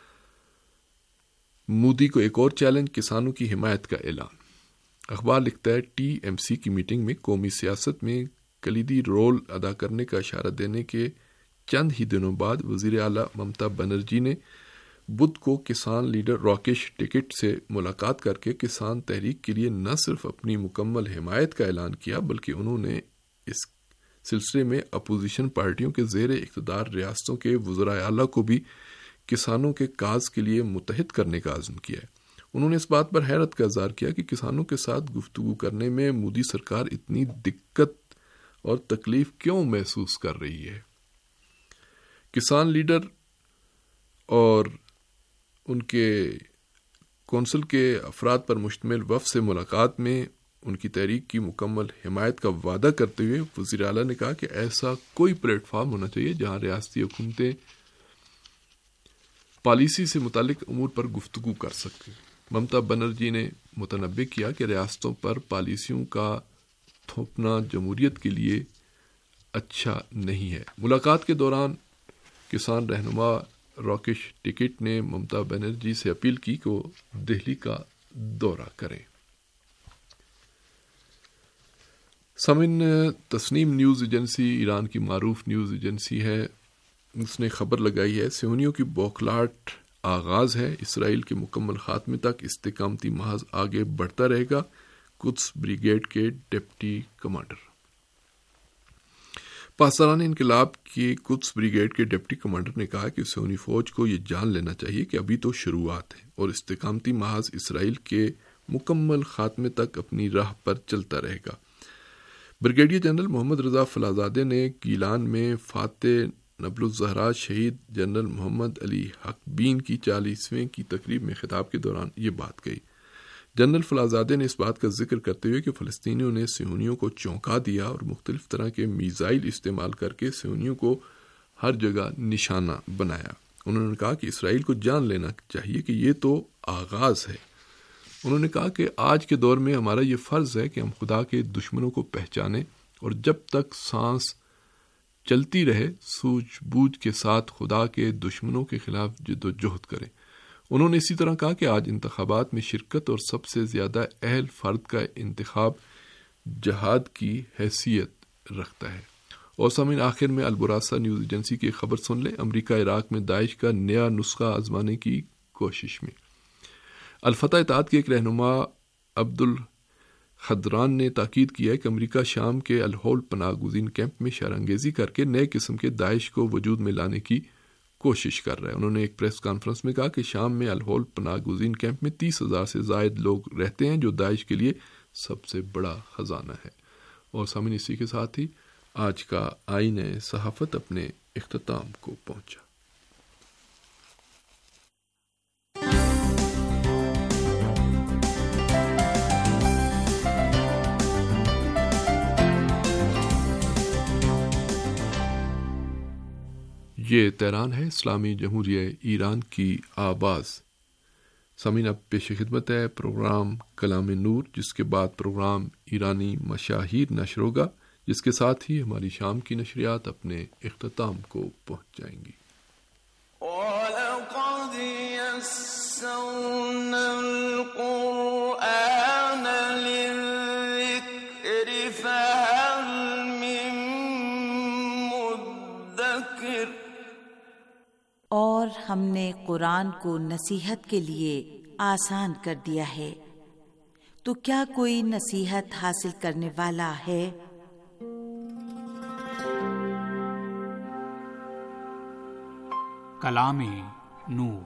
مودی کو ایک اور چیلنج، کسانوں کی حمایت کا اعلان۔ اخبار لکھتا ہے ٹی ایم سی کی میٹنگ میں قومی سیاست میں کلیدی رول ادا کرنے کا اشارہ دینے کے چند ہی دنوں بعد وزیر اعلیٰ ممتا بنرجی نے بدھ کو کسان لیڈر راکیش ٹکیٹ سے ملاقات کر کے کسان تحریک کے لیے نہ صرف اپنی مکمل حمایت کا اعلان کیا بلکہ انہوں نے اس سلسلے میں اپوزیشن پارٹیوں کے زیر اقتدار ریاستوں کے وزراء اعلیٰ کو بھی کسانوں کے کاز کے لیے متحد کرنے کا عزم کیا ہے۔ انہوں نے اس بات پر حیرت کا اظہار کیا کہ کسانوں کے ساتھ گفتگو کرنے میں مودی سرکار اتنی دقت اور تکلیف کیوں محسوس کر رہی ہے۔ کسان لیڈر اور ان کے کونسل کے افراد پر مشتمل وفد سے ملاقات میں ان کی تحریک کی مکمل حمایت کا وعدہ کرتے ہوئے وزیر اعلیٰ نے کہا کہ ایسا کوئی پلیٹ فارم ہونا چاہیے جہاں ریاستی حکومتیں پالیسی سے متعلق امور پر گفتگو کر سکیں۔ ممتا بنرجی نے متنبہ کیا کہ ریاستوں پر پالیسیوں کا تھوپنا جمہوریت کے لیے اچھا نہیں ہے۔ ملاقات کے دوران کسان رہنما راکیش ٹکیٹ نے ممتا بنرجی سے اپیل کی کہ وہ دہلی کا دورہ کریں۔ سامعین، تسنیم نیوز ایجنسی ایران کی معروف نیوز ایجنسی ہے، اس نے خبر لگائی ہے صہیونیوں کی بوکھلاہٹ آغاز ہے، اسرائیل کے مکمل خاتمے تک استقامتی محاذ آگے بڑھتا رہے گا، قدس بریگیڈ کے ڈپٹی کمانڈر۔ پاسداران انقلاب کے قدس بریگیڈ کے ڈپٹی کمانڈر نے کہا کہ صہیونی فوج کو یہ جان لینا چاہیے کہ ابھی تو شروعات ہے اور استقامتی محاذ اسرائیل کے مکمل خاتمے تک اپنی راہ پر چلتا رہے گا۔ بریگیڈیئر جنرل محمد رضا فلازادے نے گیلان میں فاتح نبل الزہرا شہید جنرل محمد علی حق بین کی چالیسویں کی تقریب میں خطاب کے دوران یہ بات کہی۔ جنرل فلازادے نے اس بات کا ذکر کرتے ہوئے کہ فلسطینیوں نے صہیونیوں کو چونکا دیا اور مختلف طرح کے میزائل استعمال کر کے صہیونیوں کو ہر جگہ نشانہ بنایا۔ انہوں نے کہا کہ اسرائیل کو جان لینا چاہیے کہ یہ تو آغاز ہے۔ انہوں نے کہا کہ آج کے دور میں ہمارا یہ فرض ہے کہ ہم خدا کے دشمنوں کو پہچانیں اور جب تک سانس چلتی رہے سوجھ بوجھ کے ساتھ خدا کے دشمنوں کے خلاف جد و جہد کریں۔ انہوں نے اسی طرح کہا کہ آج انتخابات میں شرکت اور سب سے زیادہ اہل فرد کا انتخاب جہاد کی حیثیت رکھتا ہے۔ اور سامعین، آخر میں البراسا نیوز ایجنسی کی خبر سن لیں۔ امریکہ عراق میں داعش کا نیا نسخہ آزمانے کی کوشش میں۔ الفتح اتحاد کے ایک رہنما عبد الخدران نے تاکید کی ہے کہ امریکہ شام کے الہول پناہ گزین کیمپ میں شرانگیزی کر کے نئے قسم کے داعش کو وجود میں لانے کی کوشش کر رہا ہے۔ انہوں نے ایک پریس کانفرنس میں کہا کہ شام میں الہول پناہ گزین کیمپ میں تیس ہزار سے زائد لوگ رہتے ہیں جو داعش کے لیے سب سے بڑا خزانہ ہے۔ اور سامعین، اسی کے ساتھ ہی آج کا آئین صحافت اپنے اختتام کو پہنچا۔ یہ تہران ہے، اسلامی جمہوریہ ایران کی آواز۔ سامعین، اب پیش خدمت ہے پروگرام کلام نور، جس کے بعد پروگرام ایرانی مشاہیر نشر ہوگا، جس کے ساتھ ہی ہماری شام کی نشریات اپنے اختتام کو پہنچ جائیں گی۔ القرآن للذكر فهل من مدكر. اور ہم نے قرآن کو نصیحت کے لیے آسان کر دیا ہے، تو کیا کوئی نصیحت حاصل کرنے والا ہے؟ کلام نور.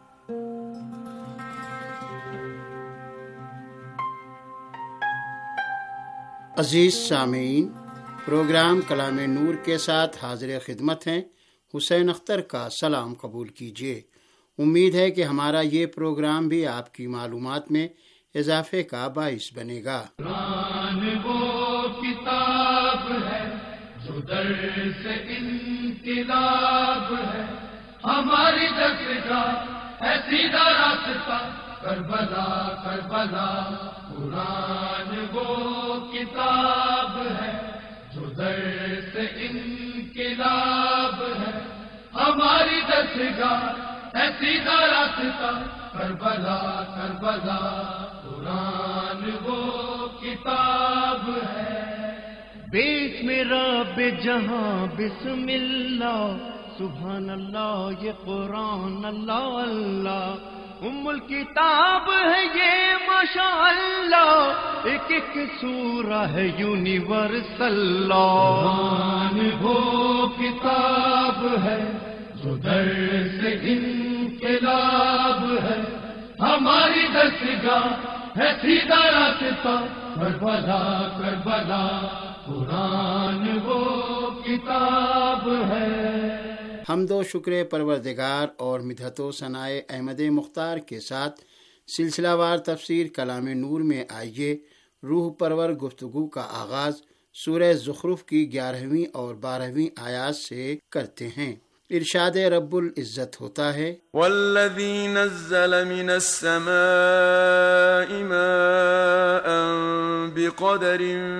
عزیز سامعین، پروگرام کلام نور کے ساتھ حاضر خدمت ہیں. حسین اختر کا سلام قبول کیجیے. امید ہے کہ ہمارا یہ پروگرام بھی آپ کی معلومات میں اضافے کا باعث بنے گا. قرآن وہ کتاب ہے جو در سے انقلاب ہے، ہماری دستگاہ ہے سیدھا راستہ کربلا کربلا. قرآن وہ کتاب ہے جو در سے انقلاب ہے، ہماری دستگاہ ہے سیدھا راستہ کربلا کربلا. قرآن وہ کتاب ہے. بسم رب جہاں بسم اللہ سبحان اللہ، یہ قرآن اللہ اللہ ام الکتاب ہے یہ ماشاء اللہ، ایک ایک سورہ ہے یونیورسل. قرآن وہ کتاب ہے جو در سے انقلاب ہے، ہماری دستگاہ ہے سیدھا راستہ کربلا کربلا. قرآن وہ کتاب ہے. حمد و شکر پروردگار اور مدحت و ثناء احمد مختار کے ساتھ سلسلہ وار تفسیر کلام نور میں آئیے روح پرور گفتگو کا آغاز سورہ زخرف کی گیارہویں اور بارہویں آیات سے کرتے ہیں. ارشاد رب العزت ہوتا ہے، والذی نزل من السماء ماء بقدر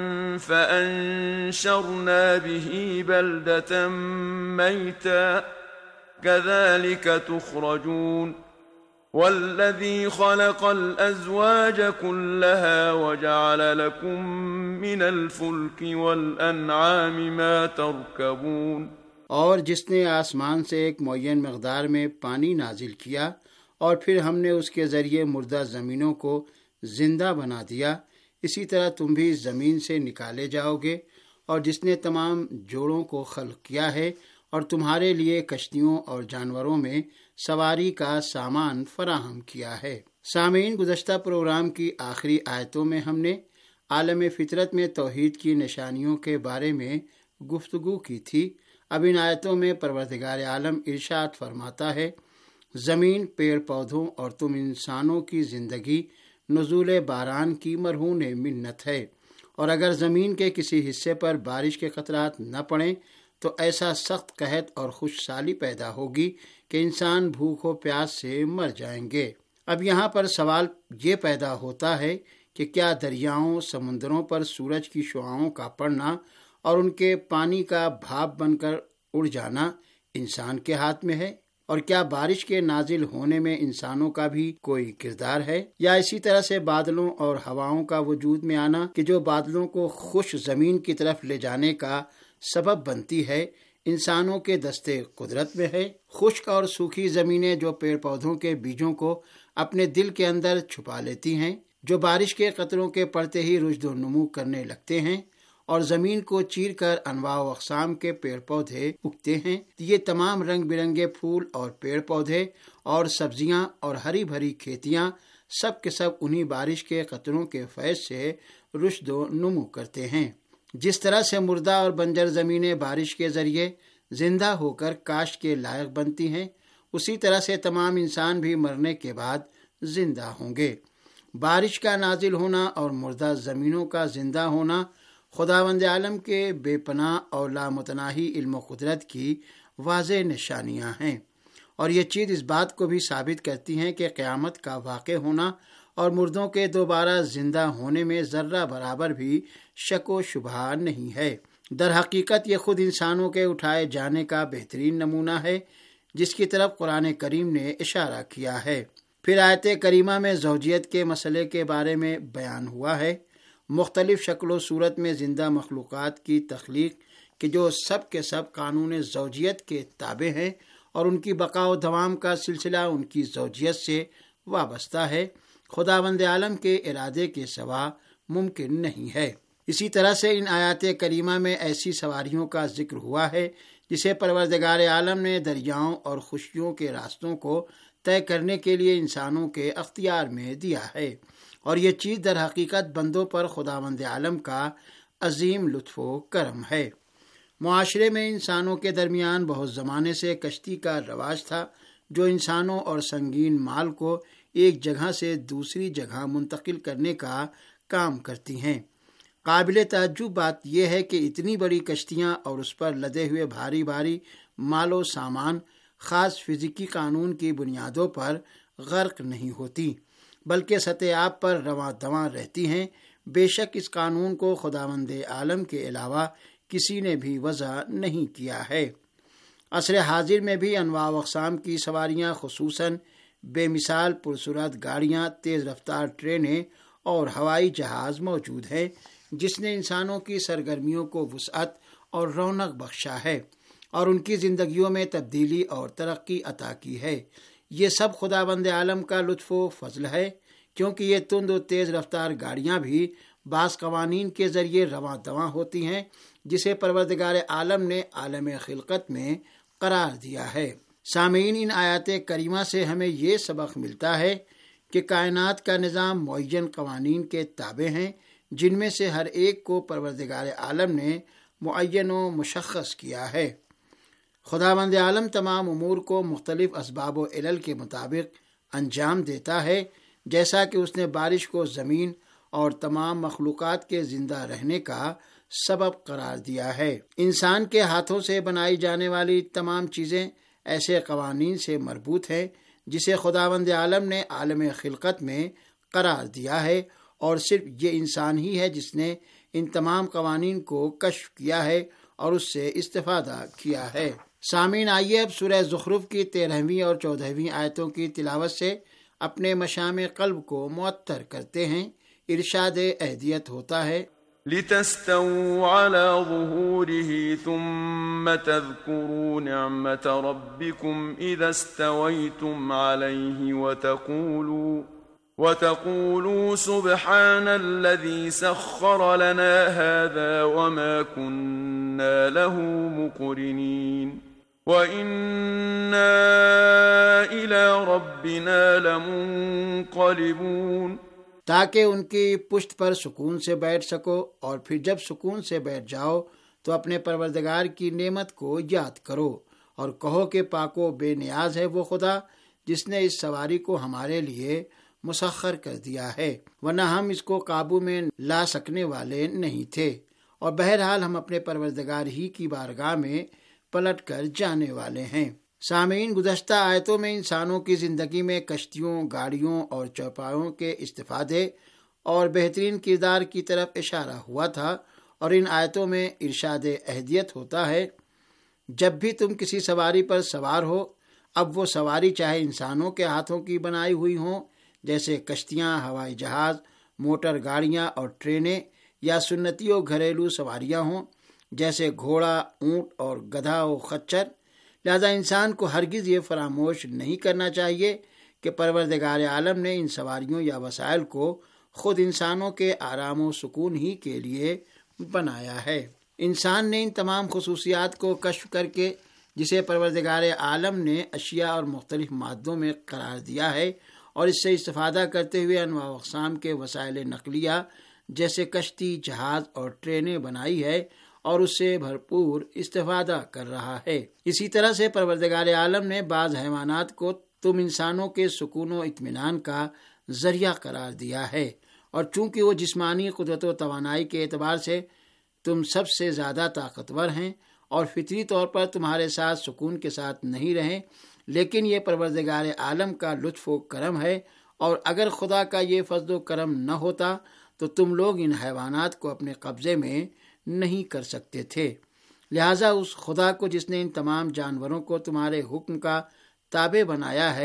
فأنشرنا به بلدة میتا كذلك تخرجون. والذی خلق الأزواج كلها وجعل لكم من الفلك والأنعام ما تركبون. اور جس نے آسمان سے ایک معین مقدار میں پانی نازل کیا اور پھر ہم نے اس کے ذریعے مردہ زمینوں کو زندہ بنا دیا، اسی طرح تم بھی زمین سے نکالے جاؤ گے. اور جس نے تمام جوڑوں کو خلق کیا ہے اور تمہارے لیے کشتیوں اور جانوروں میں سواری کا سامان فراہم کیا ہے. سامعین، گزشتہ پروگرام کی آخری آیتوں میں ہم نے عالم فطرت میں توحید کی نشانیوں کے بارے میں گفتگو کی تھی. اب ان آیتوں میں پروردگار عالم ارشاد فرماتا ہے، زمین، پیڑ پودوں اور تم انسانوں کی زندگی نزول باران کی مرہون منت ہے، اور اگر زمین کے کسی حصے پر بارش کے قطرات نہ پڑیں تو ایسا سخت قحط اور خشک پیدا ہوگی کہ انسان بھوک و پیاس سے مر جائیں گے. اب یہاں پر سوال یہ پیدا ہوتا ہے کہ کیا دریاؤں، سمندروں پر سورج کی شعاؤں کا پڑنا اور ان کے پانی کا بھاپ بن کر اڑ جانا انسان کے ہاتھ میں ہے؟ اور کیا بارش کے نازل ہونے میں انسانوں کا بھی کوئی کردار ہے؟ یا اسی طرح سے بادلوں اور ہواؤں کا وجود میں آنا کہ جو بادلوں کو خشک زمین کی طرف لے جانے کا سبب بنتی ہے، انسانوں کے دستے قدرت میں ہے؟ خشک اور سوکھی زمینیں جو پیڑ پودوں کے بیجوں کو اپنے دل کے اندر چھپا لیتی ہیں، جو بارش کے قطروں کے پڑتے ہی رشد و نمو کرنے لگتے ہیں اور زمین کو چیر کر انواع و اقسام کے پیڑ پودے اگتے ہیں، یہ تمام رنگ برنگے پھول اور پیڑ پودے اور سبزیاں اور ہری بھری کھیتیاں سب کے سب انہی بارش کے قطروں کے فیض سے رشد و نمو کرتے ہیں. جس طرح سے مردہ اور بنجر زمینیں بارش کے ذریعے زندہ ہو کر کاشت کے لائق بنتی ہیں، اسی طرح سے تمام انسان بھی مرنے کے بعد زندہ ہوں گے. بارش کا نازل ہونا اور مردہ زمینوں کا زندہ ہونا خداوند عالم کے بے پناہ اور لامتناہی علم و قدرت کی واضح نشانیاں ہیں، اور یہ چیز اس بات کو بھی ثابت کرتی ہیں کہ قیامت کا واقع ہونا اور مردوں کے دوبارہ زندہ ہونے میں ذرہ برابر بھی شک و شبہ نہیں ہے. در حقیقت یہ خود انسانوں کے اٹھائے جانے کا بہترین نمونہ ہے، جس کی طرف قرآن کریم نے اشارہ کیا ہے. پھر آیت کریمہ میں زوجیت کے مسئلے کے بارے میں بیان ہوا ہے۔ مختلف شکل و صورت میں زندہ مخلوقات کی تخلیق کہ جو سب کے سب قانون زوجیت کے تابع ہیں اور ان کی بقا و دوام کا سلسلہ ان کی زوجیت سے وابستہ ہے، خداوند عالم کے ارادے کے سوا ممکن نہیں ہے۔ اسی طرح سے ان آیات کریمہ میں ایسی سواریوں کا ذکر ہوا ہے جسے پروردگار عالم نے دریاؤں اور خشکیوں کے راستوں کو طے کرنے کے لیے انسانوں کے اختیار میں دیا ہے، اور یہ چیز در حقیقت بندوں پر خداوند عالم کا عظیم لطف و کرم ہے۔ معاشرے میں انسانوں کے درمیان بہت زمانے سے کشتی کا رواج تھا جو انسانوں اور سنگین مال کو ایک جگہ سے دوسری جگہ منتقل کرنے کا کام کرتی ہیں۔ قابل تعجب بات یہ ہے کہ اتنی بڑی کشتیاں اور اس پر لدے ہوئے بھاری بھاری مال و سامان خاص فزیکی قانون کی بنیادوں پر غرق نہیں ہوتی بلکہ سطح آب پر رواں دواں رہتی ہیں۔ بے شک اس قانون کو خداوند عالم کے علاوہ کسی نے بھی وضع نہیں کیا ہے۔ عصر حاضر میں بھی انواع و اقسام کی سواریاں خصوصاً بے مثال پرسرعت گاڑیاں، تیز رفتار ٹرینیں اور ہوائی جہاز موجود ہیں جس نے انسانوں کی سرگرمیوں کو وسعت اور رونق بخشا ہے اور ان کی زندگیوں میں تبدیلی اور ترقی عطا کی ہے۔ یہ سب خداوند عالم کا لطف و فضل ہے، کیونکہ یہ تند و تیز رفتار گاڑیاں بھی بعض قوانین کے ذریعے رواں دواں ہوتی ہیں جسے پروردگار عالم نے عالم خلقت میں قرار دیا ہے۔ سامعین، ان آیات کریمہ سے ہمیں یہ سبق ملتا ہے کہ کائنات کا نظام معین قوانین کے تابع ہیں جن میں سے ہر ایک کو پروردگار عالم نے معین و مشخص کیا ہے۔ خداوند عالم تمام امور کو مختلف اسباب و علل کے مطابق انجام دیتا ہے، جیسا کہ اس نے بارش کو زمین اور تمام مخلوقات کے زندہ رہنے کا سبب قرار دیا ہے۔ انسان کے ہاتھوں سے بنائی جانے والی تمام چیزیں ایسے قوانین سے مربوط ہیں جسے خداوند عالم نے عالم خلقت میں قرار دیا ہے، اور صرف یہ انسان ہی ہے جس نے ان تمام قوانین کو کشف کیا ہے اور اس سے استفادہ کیا ہے۔ سامعین، آئیے اب سورہ زخرف کی تیرہویں اور چودہویں آیتوں کی تلاوت سے اپنے مشام قلب کو معطر کرتے ہیں۔ ارشاد اہدیت ہوتا ہے، لتستووا على ظهوره ثم تذكروا نعمة ربكم إذا استويتم عليه وتقولوا وتقولوا سبحان الذي سخر لنا هذا وما كنا له مقرنين وإنا إلى ربنا لمنقلبون، تاکہ ان کی پشت پر سکون سے بیٹھ سکو، اور پھر جب سکون سے بیٹھ جاؤ تو اپنے پروردگار کی نعمت کو یاد کرو اور کہو کہ پاک و بے نیاز ہے وہ خدا جس نے اس سواری کو ہمارے لیے مسخر کر دیا ہے، ورنہ ہم اس کو قابو میں لا سکنے والے نہیں تھے، اور بہرحال ہم اپنے پروردگار ہی کی بارگاہ میں پلٹ کر جانے والے ہیں۔ سامعین، گزشتہ آیتوں میں انسانوں کی زندگی میں کشتیوں، گاڑیوں اور چوپایوں کے استفادے اور بہترین کردار کی طرف اشارہ ہوا تھا، اور ان آیتوں میں ارشاد اہدیت ہوتا ہے، جب بھی تم کسی سواری پر سوار ہو، اب وہ سواری چاہے انسانوں کے ہاتھوں کی بنائی ہوئی ہوں جیسے کشتیاں، ہوائی جہاز، موٹر گاڑیاں اور ٹرینیں، یا سنتی و گھریلو سواریاں ہوں جیسے گھوڑا، اونٹ اور گدھا و خچر، لہذا انسان کو ہرگز یہ فراموش نہیں کرنا چاہیے کہ پروردگار عالم نے ان سواریوں یا وسائل کو خود انسانوں کے آرام و سکون ہی کے لیے بنایا ہے۔ انسان نے ان تمام خصوصیات کو کشف کر کے جسے پروردگار عالم نے اشیاء اور مختلف مادوں میں قرار دیا ہے، اور اس سے استفادہ کرتے ہوئے انواع و اقسام کے وسائل نقلیہ جیسے کشتی، جہاز اور ٹرینیں بنائی ہے، اور اس سے بھرپور استفادہ کر رہا ہے۔ اسی طرح سے پروردگار عالم نے بعض حیوانات کو تم انسانوں کے سکون و اطمینان کا ذریعہ قرار دیا ہے، اور چونکہ وہ جسمانی قدرت و توانائی کے اعتبار سے تم سب سے زیادہ طاقتور ہیں اور فطری طور پر تمہارے ساتھ سکون کے ساتھ نہیں رہیں، لیکن یہ پروردگار عالم کا لطف و کرم ہے، اور اگر خدا کا یہ فضل و کرم نہ ہوتا تو تم لوگ ان حیوانات کو اپنے قبضے میں نہیں کر سکتے تھے۔ لہٰذا اس خدا کو جس نے ان تمام جانوروں کو تمہارے حکم کا تابع بنایا ہے،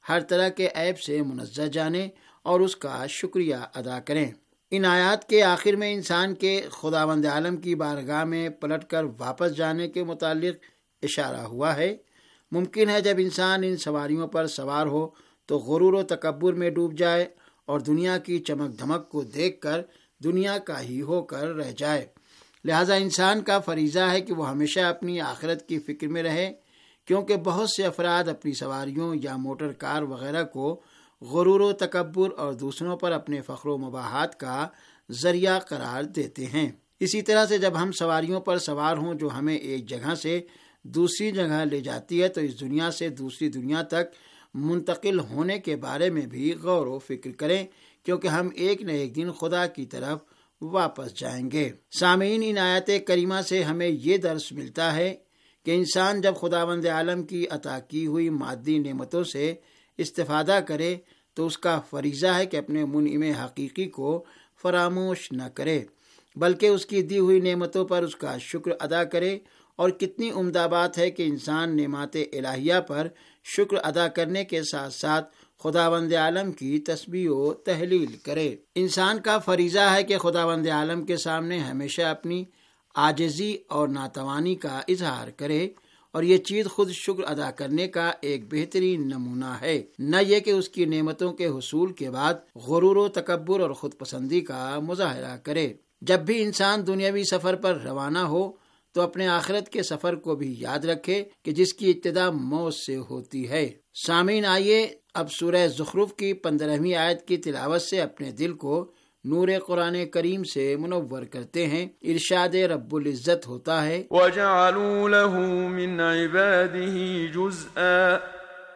ہر طرح کے عیب سے منزہ جانیں اور اس کا شکریہ ادا کریں۔ ان آیات کے آخر میں انسان کے خداوند عالم کی بارگاہ میں پلٹ کر واپس جانے کے متعلق اشارہ ہوا ہے۔ ممکن ہے جب انسان ان سواریوں پر سوار ہو تو غرور و تکبر میں ڈوب جائے اور دنیا کی چمک دھمک کو دیکھ کر دنیا کا ہی ہو کر رہ جائے۔ لہذا انسان کا فریضہ ہے کہ وہ ہمیشہ اپنی آخرت کی فکر میں رہے، کیونکہ بہت سے افراد اپنی سواریوں یا موٹر کار وغیرہ کو غرور و تکبر اور دوسروں پر اپنے فخر و مباحات کا ذریعہ قرار دیتے ہیں۔ اسی طرح سے جب ہم سواریوں پر سوار ہوں جو ہمیں ایک جگہ سے دوسری جگہ لے جاتی ہے تو اس دنیا سے دوسری دنیا تک منتقل ہونے کے بارے میں بھی غور و فکر کریں، کیونکہ ہم ایک نہ ایک دن خدا کی طرف واپس جائیں گے۔ سامعین، ان آیات کریمہ سے ہمیں یہ درس ملتا ہے کہ انسان جب خداوند عالم کی عطا کی ہوئی مادی نعمتوں سے استفادہ کرے تو اس کا فریضہ ہے کہ اپنے منعم حقیقی کو فراموش نہ کرے، بلکہ اس کی دی ہوئی نعمتوں پر اس کا شکر ادا کرے۔ اور کتنی عمدہ بات ہے کہ انسان نعمات الہیہ پر شکر ادا کرنے کے ساتھ ساتھ خداوند عالم کی تسبیح و تہلیل کرے۔ انسان کا فریضہ ہے کہ خداوند عالم کے سامنے ہمیشہ اپنی عاجزی اور ناتوانی کا اظہار کرے، اور یہ چیز خود شکر ادا کرنے کا ایک بہترین نمونہ ہے، نہ یہ کہ اس کی نعمتوں کے حصول کے بعد غرور و تکبر اور خود پسندی کا مظاہرہ کرے۔ جب بھی انسان دنیاوی سفر پر روانہ ہو تو اپنے آخرت کے سفر کو بھی یاد رکھے کہ جس کی ابتدا موت سے ہوتی ہے۔ سامعین، آئیے اب سورہ زخرف کی پندرہویں آیت کی تلاوت سے اپنے دل کو نور قرآن کریم سے منور کرتے ہیں۔ ارشاد رب العزت ہوتا ہے، وَجَعَلُوا لَهُ مِنْ عِبَادِهِ جُزْءًا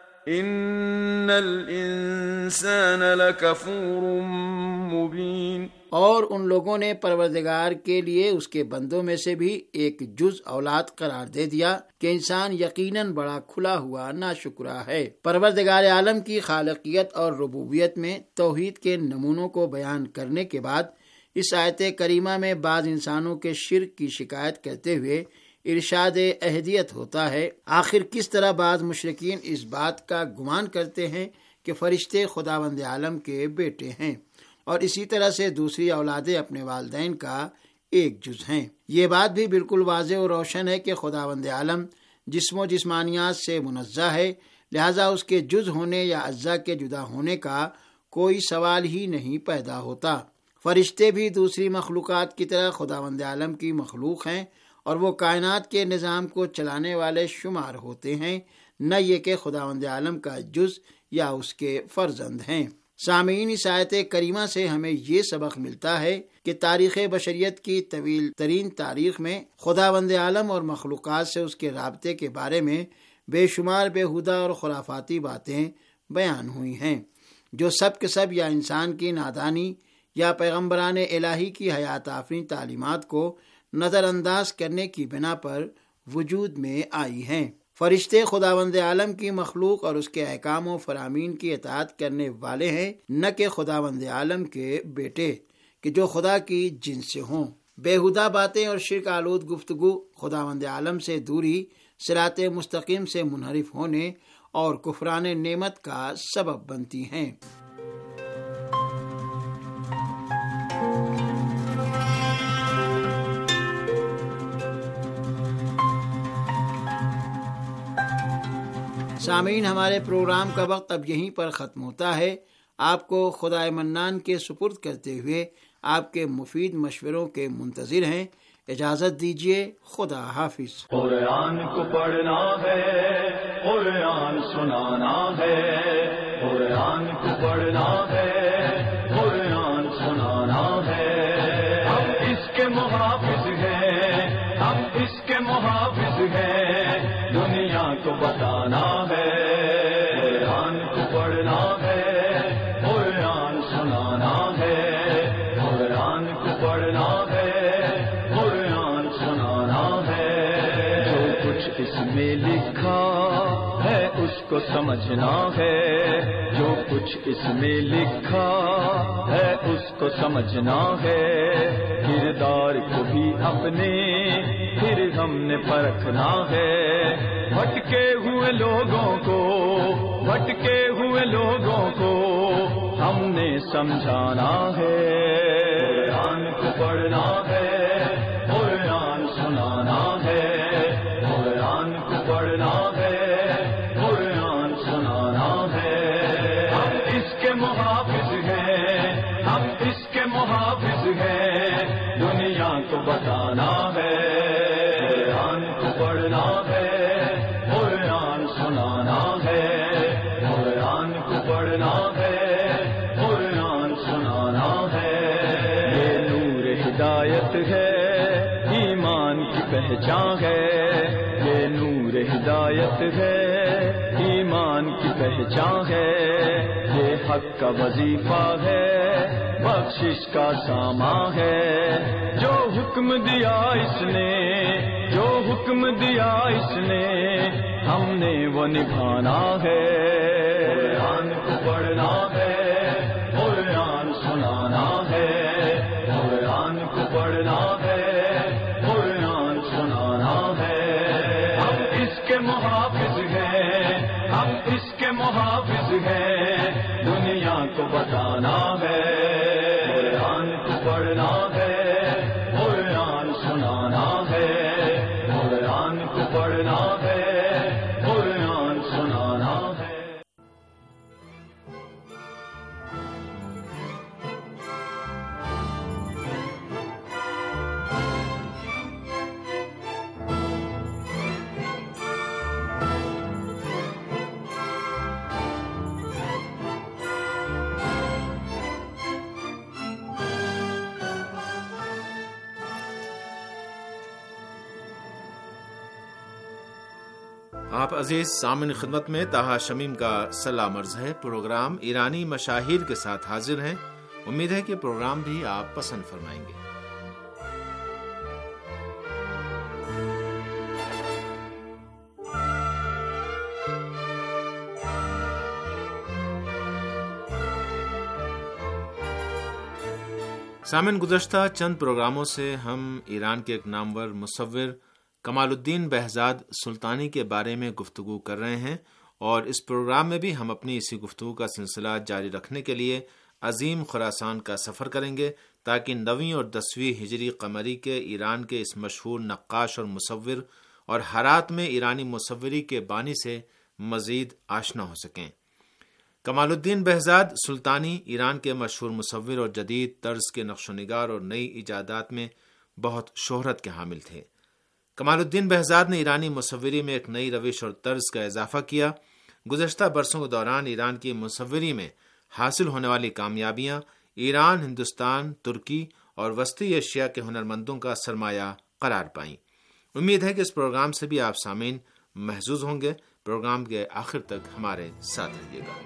إِنَّ الْإِنسَانَ لَكَفُورٌ مُبِينٌ۔ اور ان لوگوں نے پروردگار کے لیے اس کے بندوں میں سے بھی ایک جز اولاد قرار دے دیا کہ انسان یقیناً بڑا کھلا ہوا ناشکرا ہے۔ پروردگار عالم کی خالقیت اور ربوبیت میں توحید کے نمونوں کو بیان کرنے کے بعد اس آیت کریمہ میں بعض انسانوں کے شرک کی شکایت کرتے ہوئے ارشاد احدیت ہوتا ہے۔ آخر کس طرح بعض مشرکین اس بات کا گمان کرتے ہیں کہ فرشتے خداوند عالم کے بیٹے ہیں، اور اسی طرح سے دوسری اولادیں اپنے والدین کا ایک جز ہیں۔ یہ بات بھی بالکل واضح اور روشن ہے کہ خداوند عالم جسم و جسمانیات سے منزہ ہے، لہذا اس کے جز ہونے یا اجزاء کے جدا ہونے کا کوئی سوال ہی نہیں پیدا ہوتا۔ فرشتے بھی دوسری مخلوقات کی طرح خداوند عالم کی مخلوق ہیں، اور وہ کائنات کے نظام کو چلانے والے شمار ہوتے ہیں، نہ یہ کہ خداوند عالم کا جز یا اس کے فرزند ہیں۔ سامعین، اس آیت کریمہ سے ہمیں یہ سبق ملتا ہے کہ تاریخ بشریت کی طویل ترین تاریخ میں خداوند عالم اور مخلوقات سے اس کے رابطے کے بارے میں بے شمار بیہودہ اور خرافاتی باتیں بیان ہوئی ہیں، جو سب کے سب یا انسان کی نادانی یا پیغمبران الہی کی حیات آفرین تعلیمات کو نظر انداز کرنے کی بنا پر وجود میں آئی ہیں۔ فرشتے خداوند عالم کی مخلوق اور اس کے احکام و فرامین کی اطاعت کرنے والے ہیں، نہ کہ خداوند عالم کے بیٹے کہ جو خدا کی جنس سے ہوں۔ بیہودہ باتیں اور شرک آلود گفتگو خداوند عالم سے دوری، صراط مستقیم سے منحرف ہونے اور کفران نعمت کا سبب بنتی ہیں۔ سامعین، ہمارے پروگرام کا وقت اب یہیں پر ختم ہوتا ہے۔ آپ کو خدائے منان کے سپرد کرتے ہوئے آپ کے مفید مشوروں کے منتظر ہیں۔ اجازت دیجیے، خدا حافظ۔ قرآن کو پڑھنا ہے، قرآن سنانا ہے، قرآن کو پڑھنا ہے، قرآن سنانا ہے۔ ہم اس کے محافظ ہیں، ہم اس کے محافظ ہیں، دنیا کو بتانا ہے۔ قرآن کو پڑھنا ہے، قرآن سنانا ہے، قرآن کو پڑھنا ہے، قرآن سنانا ہے۔ جو کچھ اس میں لکھا ہے اس کو سمجھنا ہے، جو کچھ اس میں لکھا ہے اس کو سمجھنا ہے۔ کردار کو بھی اپنے پھر ہم نے پرکھنا ہے، بھٹکے ہوئے لوگوں کو بھٹکے ہوئے لوگوں کو ہم نے سمجھانا ہے، قرآن کو پڑھنا ہے، قرآن سنانا ہے، قرآن کو پڑھنا ہے، قرآن سنانا ہے۔ ہم اس کے محافظ ہیں، ہم اس کے محافظ ہیں، دنیا کو بتانا ہے، قرآن کو پڑھنا ہے، قرآن سنانا ہے، قرآن کو پڑھنا ہے، قرآن سنانا ہے۔ یہ نور ہدایت ہے، ایمان کی پہچان ہے، یہ نور ہدایت ہے، ایمان کی پہچان ہے، یہ حق کا وظیفہ ہے، بخشش کا سامان ہے۔ جو حکم دیا اس نے، جو حکم دیا اس نے، ہم نے وہ نبھانا ہے، قرآن کو پڑھنا ہے، قرآن سنانا ہے، قرآن کو پڑھنا ہے، قرآن سنانا ہے۔ ہم اس کے محافظ ہیں، ہم اس کے محافظ ہیں، دنیا کو بتانا ہے، قرآن کو پڑھنا ہے، قرآن سنانا ہے، قرآن کو پڑھنا ہے، قرآن سنانا ہے۔ آپ عزیز سامعین خدمت میں طاہا شمیم کا سلام عرض ہے۔ پروگرام ایرانی مشاہیر کے ساتھ حاضر ہیں۔ امید ہے کہ پروگرام بھی آپ پسند فرمائیں گے۔ سامعین، گزشتہ چند پروگراموں سے ہم ایران کے ایک نامور مصور کمال الدین بہزاد سلطانی کے بارے میں گفتگو کر رہے ہیں، اور اس پروگرام میں بھی ہم اپنی اسی گفتگو کا سلسلہ جاری رکھنے کے لیے عظیم خراسان کا سفر کریں گے، تاکہ نویں اور دسویں ہجری قمری کے ایران کے اس مشہور نقاش اور مصور اور ہرات میں ایرانی مصوری کے بانی سے مزید آشنا ہو سکیں۔ کمال الدین بہزاد سلطانی ایران کے مشہور مصور اور جدید طرز کے نقش و نگار اور نئی ایجادات میں بہت شہرت کے حامل تھے۔ کمال الدین بہزاد نے ایرانی مصوری میں ایک نئی روش اور طرز کا اضافہ کیا۔ گزشتہ برسوں کے دوران ایران کی مصوری میں حاصل ہونے والی کامیابیاں ایران، ہندوستان، ترکی اور وسطی ایشیا کے ہنرمندوں کا سرمایہ قرار پائیں۔ امید ہے کہ اس پروگرام سے بھی آپ سامعین محظوظ ہوں گے۔ پروگرام کے آخر تک ہمارے ساتھ رہیے گا۔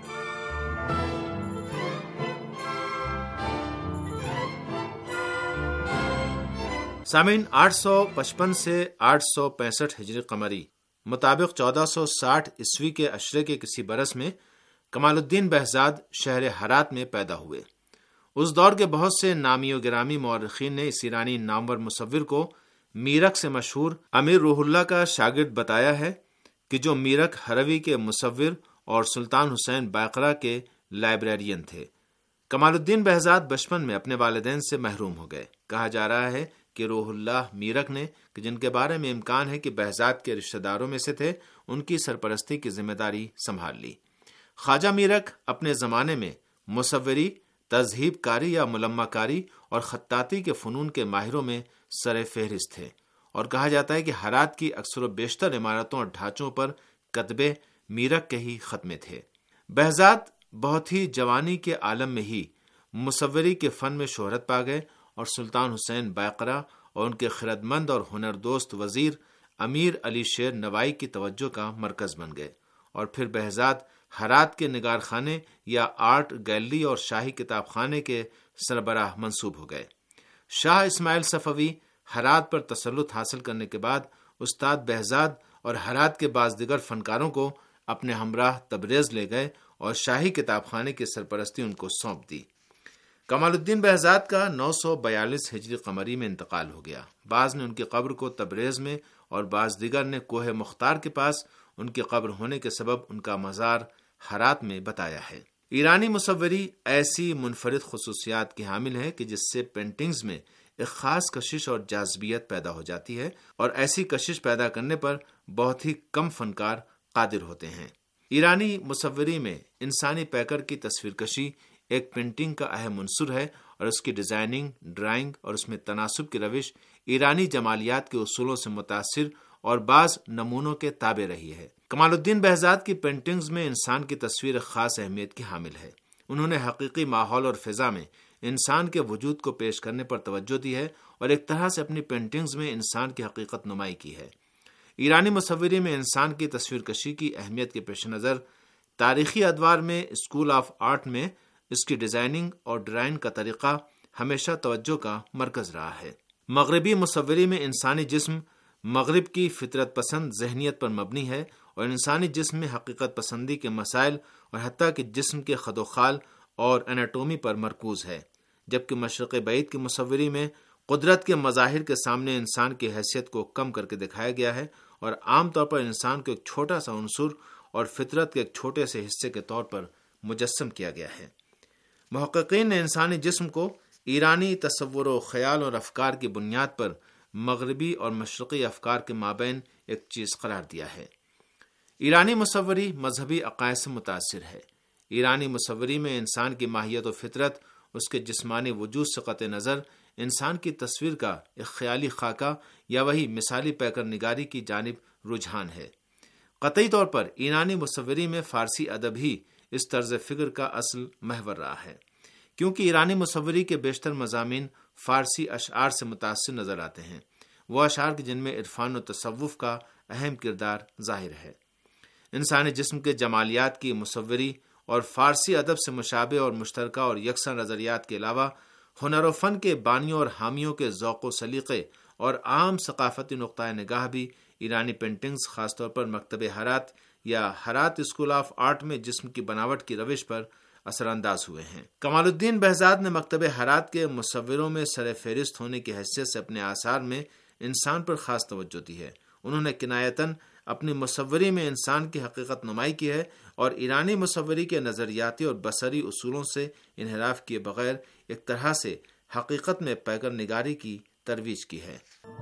سامعین، آٹھ سو پچپن سے آٹھ سو پینسٹھ ہجری قمری مطابق چودہ سو ساٹھ عیسوی کے عشرے کے کسی برس میں کمال الدین بہزاد شہر ہرات میں پیدا ہوئے۔ اس دور کے بہت سے نامی و گرامی مورخین نے اس ایرانی نامور مصور کو میرک سے مشہور امیر روح اللہ کا شاگرد بتایا ہے، کہ جو میرک ہروی کے مصور اور سلطان حسین بائقرا کے لائبریرین تھے۔ کمال الدین بہزاد بچپن میں اپنے والدین سے محروم ہو گئے۔ کہا جا رہا ہے کہ روح اللہ میرک نے، کہ جن کے بارے میں امکان ہے کہ بہزاد کے رشتہ داروں میں سے تھے، ان کی سرپرستی کی ذمہ داری سنبھال لی۔ خواجہ میرک اپنے زمانے میں مصوری، تذہیب کاری یا ملمہ کاری اور خطاطی کے فنون کے ماہروں میں سر فہرست تھے، اور کہا جاتا ہے کہ ہرات کی اکثر و بیشتر عمارتوں اور ڈھانچوں پر کتبے میرک کے ہی ختمے تھے۔ بہزاد بہت ہی جوانی کے عالم میں ہی مصوری کے فن میں شہرت پا گئے، اور سلطان حسین بائقرا اور ان کے خردمند اور ہنر دوست وزیر امیر علی شیر نوائی کی توجہ کا مرکز بن گئے، اور پھر بہزاد ہرات کے نگار خانے یا آرٹ گیلری اور شاہی کتاب خانے کے سربراہ منصوب ہو گئے۔ شاہ اسماعیل صفوی ہرات پر تسلط حاصل کرنے کے بعد استاد بہزاد اور ہرات کے بعض دیگر فنکاروں کو اپنے ہمراہ تبریز لے گئے اور شاہی کتاب خانے کی سرپرستی ان کو سونپ دی۔ کمال الدین بہزاد کا نو سو بیالیس ہجری قمری میں انتقال ہو گیا۔ بعض نے ان کی قبر کو تبریز میں اور بعض دیگر نے کوہ مختار کے پاس ان کی قبر ہونے کے سبب ان کا مزار ہرات میں بتایا ہے۔ ایرانی مصوری ایسی منفرد خصوصیات کی حامل ہے کہ جس سے پینٹنگز میں ایک خاص کشش اور جاذبیت پیدا ہو جاتی ہے، اور ایسی کشش پیدا کرنے پر بہت ہی کم فنکار قادر ہوتے ہیں۔ ایرانی مصوری میں انسانی پیکر کی تصویر کشی ایک پینٹنگ کا اہم عنصر ہے، اور اس کی ڈیزائننگ، ڈرائنگ اور اس میں تناسب کی روش ایرانی جمالیات کے اصولوں سے متاثر اور بعض نمونوں کے تابع رہی ہے۔ کمال الدین بہزاد کی پینٹنگز میں انسان کی تصویر خاص اہمیت کی حامل ہے۔ انہوں نے حقیقی ماحول اور فضا میں انسان کے وجود کو پیش کرنے پر توجہ دی ہے، اور ایک طرح سے اپنی پینٹنگز میں انسان کی حقیقت نمائی کی ہے۔ ایرانی مصوری میں انسان کی تصویر کشی کی اہمیت کے پیش نظر تاریخی ادوار میں اسکول آف آرٹ میں اس کی ڈیزائننگ اور ڈرائنگ کا طریقہ ہمیشہ توجہ کا مرکز رہا ہے۔ مغربی مصوری میں انسانی جسم مغرب کی فطرت پسند ذہنیت پر مبنی ہے، اور انسانی جسم میں حقیقت پسندی کے مسائل اور حتیٰ کہ جسم کے خد و خال اور انیٹومی پر مرکوز ہے، جبکہ مشرق بعید کی مصوری میں قدرت کے مظاہر کے سامنے انسان کی حیثیت کو کم کر کے دکھایا گیا ہے، اور عام طور پر انسان کو ایک چھوٹا سا عنصر اور فطرت کے ایک چھوٹے سے حصے کے طور پر مجسم کیا گیا ہے۔ محققین نے انسانی جسم کو ایرانی تصور و خیال اور افکار کی بنیاد پر مغربی اور مشرقی افکار کے مابین ایک چیز قرار دیا ہے۔ ایرانی مصوری مذہبی عقائد سے متاثر ہے۔ ایرانی مصوری میں انسان کی ماہیت و فطرت، اس کے جسمانی وجود سے قطع نظر انسان کی تصویر کا ایک خیالی خاکہ یا وہی مثالی پیکر نگاری کی جانب رجحان ہے۔ قطعی طور پر ایرانی مصوری میں فارسی ادب ہی اس طرز فکر کا اصل محور رہا ہے، کیونکہ ایرانی مصوری کے بیشتر مضامین فارسی اشعار سے متاثر نظر آتے ہیں، وہ اشعار جن میں عرفان و تصوف کا اہم کردار ظاہر ہے۔ انسانی جسم کے جمالیات کی مصوری اور فارسی ادب سے مشابہ اور مشترکہ اور یکساں نظریات کے علاوہ ہنر و فن کے بانیوں اور حامیوں کے ذوق و سلیقے اور عام ثقافتی نقطۂ نگاہ بھی ایرانی پینٹنگز خاص طور پر مکتب ہرات یا ہرات اسکول آف آرٹ میں جسم کی بناوٹ کی روش پر اثر انداز ہوئے ہیں۔ کمال الدین بہزاد نے مکتب ہرات کے مصوروں میں سر فہرست ہونے کی حیثیت سے اپنے آثار میں انسان پر خاص توجہ دی ہے۔ انہوں نے کنایتاً اپنی مصوری میں انسان کی حقیقت نمائی کی ہے، اور ایرانی مصوری کے نظریاتی اور بصری اصولوں سے انحراف کیے بغیر ایک طرح سے حقیقت میں پیکر نگاری کی ترویج کی ہے۔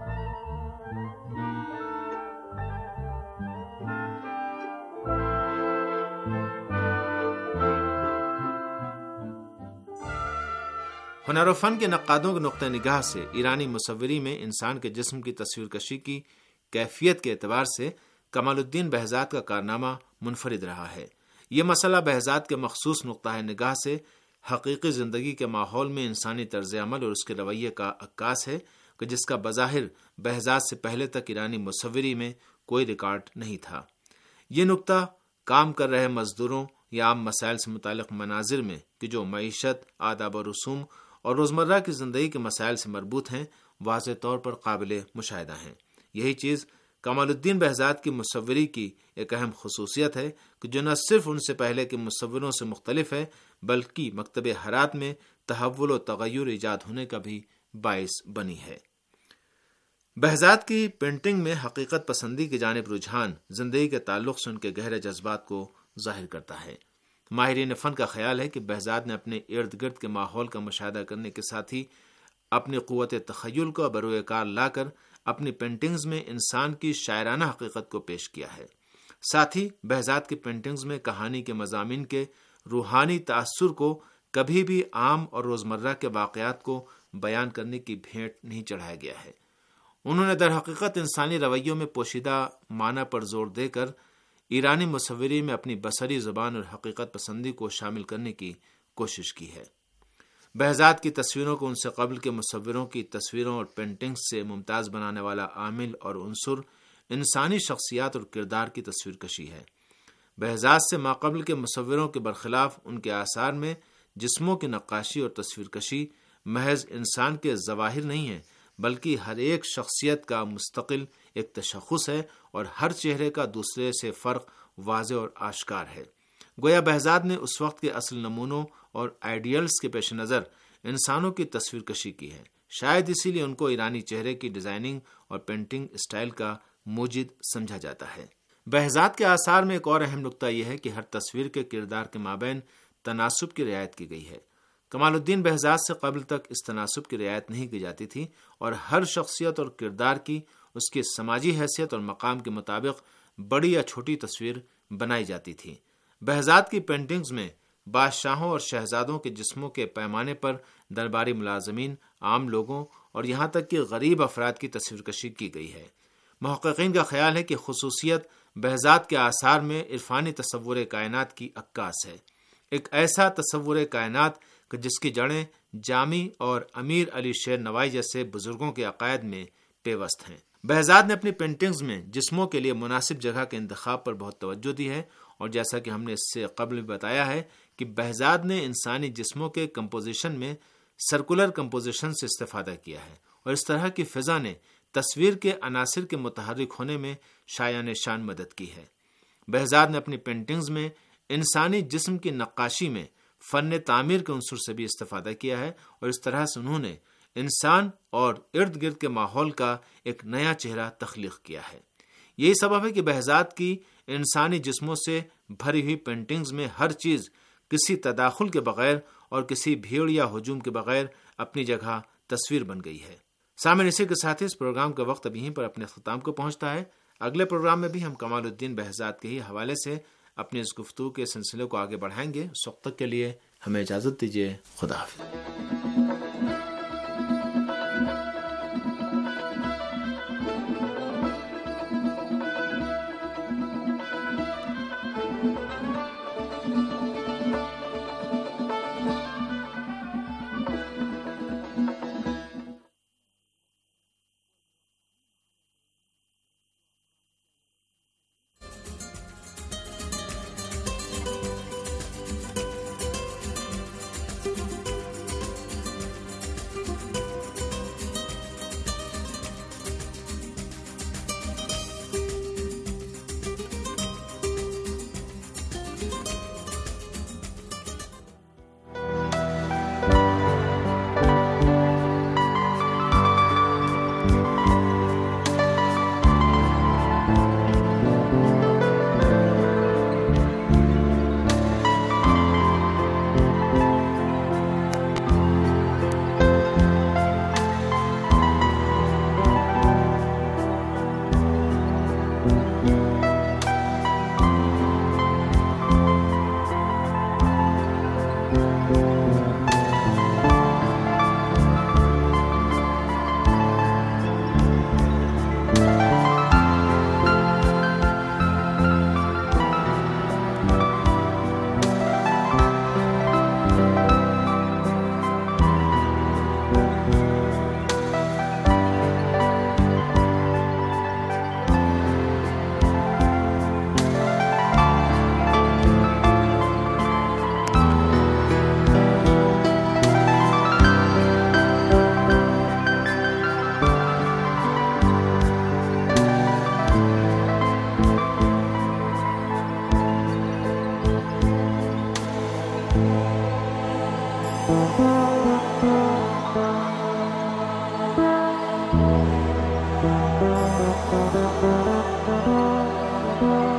ہنر و فن کے نقادوں کے نقطہ نگاہ سے ایرانی مصوری میں انسان کے جسم کی تصویر کشی کی کیفیت کے اعتبار سے کمال الدین بہزاد کا کارنامہ منفرد رہا ہے۔ یہ مسئلہ بہزاد کے مخصوص نقطہ نگاہ سے حقیقی زندگی کے ماحول میں انسانی طرز عمل اور اس کے رویے کا عکاس ہے، کہ جس کا بظاہر بہزاد سے پہلے تک ایرانی مصوری میں کوئی ریکارڈ نہیں تھا۔ یہ نقطہ کام کر رہے مزدوروں یا عام مسائل سے متعلق مناظر میں کہ جو معیشت، آداب و رسوم اور روزمرہ کی زندگی کے مسائل سے مربوط ہیں، واضح طور پر قابل مشاہدہ ہیں۔ یہی چیز کمال الدین بہزاد کی مصوری کی ایک اہم خصوصیت ہے کہ جو نہ صرف ان سے پہلے کے مصوروں سے مختلف ہے، بلکہ مکتب ہرات میں تحول و تغیر ایجاد ہونے کا بھی باعث بنی ہے۔ بہزاد کی پینٹنگ میں حقیقت پسندی کی جانب رجحان زندگی کے تعلق سے ان کے گہرے جذبات کو ظاہر کرتا ہے۔ ماہرین فن کا خیال ہے کہ بہزاد نے اپنے ارد گرد کے ماحول کا مشاہدہ کرنے کے ساتھ ہی اپنی قوت تخیل کو بروئے کار لا کر اپنی پینٹنگز میں انسان کی شاعرانہ حقیقت کو پیش کیا ہے۔ ساتھ ہی بہزاد کی پینٹنگز میں کہانی کے مضامین کے روحانی تأثر کو کبھی بھی عام اور روزمرہ کے واقعات کو بیان کرنے کی بھیٹ نہیں چڑھایا گیا ہے۔ انہوں نے در حقیقت انسانی رویوں میں پوشیدہ معنی پر زور دے کر ایرانی مصوری میں اپنی بصری زبان اور حقیقت پسندی کو شامل کرنے کی کوشش کی ہے۔ بہزاد کی تصویروں کو ان سے قبل کے مصوروں کی تصویروں اور پینٹنگز سے ممتاز بنانے والا عامل اور عنصر انسانی شخصیات اور کردار کی تصویر کشی ہے۔ بہزاد سے ماقبل کے مصوروں کے برخلاف ان کے آثار میں جسموں کی نقاشی اور تصویر کشی محض انسان کے ظواہر نہیں ہے، بلکہ ہر ایک شخصیت کا مستقل ایک تشخص ہے، اور ہر چہرے کا دوسرے سے فرق واضح اور آشکار ہے۔ گویا بہزاد نے اس وقت کے اصل نمونوں اور آئیڈیلز کے پیش نظر انسانوں کی تصویر کشی کی ہے۔ شاید اسی لیے ان کو ایرانی چہرے کی ڈیزائننگ اور پینٹنگ اسٹائل کا موجد سمجھا جاتا ہے۔ بہزاد کے آثار میں ایک اور اہم نقطہ یہ ہے کہ ہر تصویر کے کردار کے مابین تناسب کی رعایت کی گئی ہے۔ کمال الدین بہزاد سے قبل تک اس تناسب کی رعایت نہیں کی جاتی تھی اور ہر شخصیت اور کردار کی اس کی سماجی حیثیت اور مقام کے مطابق بڑی یا چھوٹی تصویر بنائی جاتی تھی۔ بہزاد کی پینٹنگز میں بادشاہوں اور شہزادوں کے جسموں کے پیمانے پر درباری ملازمین، عام لوگوں اور یہاں تک کہ غریب افراد کی تصویر کشی کی گئی ہے۔ محققین کا خیال ہے کہ خصوصیت بہزاد کے آثار میں عرفانی تصور کائنات کی عکاس ہے، ایک ایسا تصور کائنات کہ جس کی جڑیں جامی اور امیر علی شیر نوائی جیسے بزرگوں کے عقائد میں پیوست ہیں۔ بہزاد نے اپنی پینٹنگز میں جسموں کے لیے مناسب جگہ کے انتخاب پر بہت توجہ دی ہے، اور جیسا کہ ہم نے اس سے قبل بھی بتایا ہے کہ بہزاد نے انسانی جسموں کے کمپوزیشن میں سرکولر کمپوزیشن سے استفادہ کیا ہے، اور اس طرح کی فضا نے تصویر کے عناصر کے متحرک ہونے میں شایان شان مدد کی ہے۔ بہزاد نے اپنی پینٹنگز میں انسانی جسم کی نقاشی میں فن تعمیر کے عنصر سے بھی استفادہ کیا ہے، اور اس طرح سے انہوں نے انسان اور ارد گرد کے ماحول کا ایک نیا چہرہ تخلیق کیا ہے۔ یہی سبب ہے کہ بہزاد کی انسانی جسموں سے بھری ہوئی پینٹنگز میں ہر چیز کسی تداخل کے بغیر اور کسی بھیڑ یا ہجوم کے بغیر اپنی جگہ تصویر بن گئی ہے۔ سامعین، اسی کے ساتھ اس پروگرام کا وقت اب یہیں پر اپنے اختتام کو پہنچتا ہے۔ اگلے پروگرام میں بھی ہم کمال الدین بہزاد کے ہی حوالے سے اپنی اس گفتگو کے سلسلے کو آگے بڑھائیں گے۔ اس وقت تک کے لیے ہمیں اجازت دیجیے۔ خدا حافظ۔ Thank you.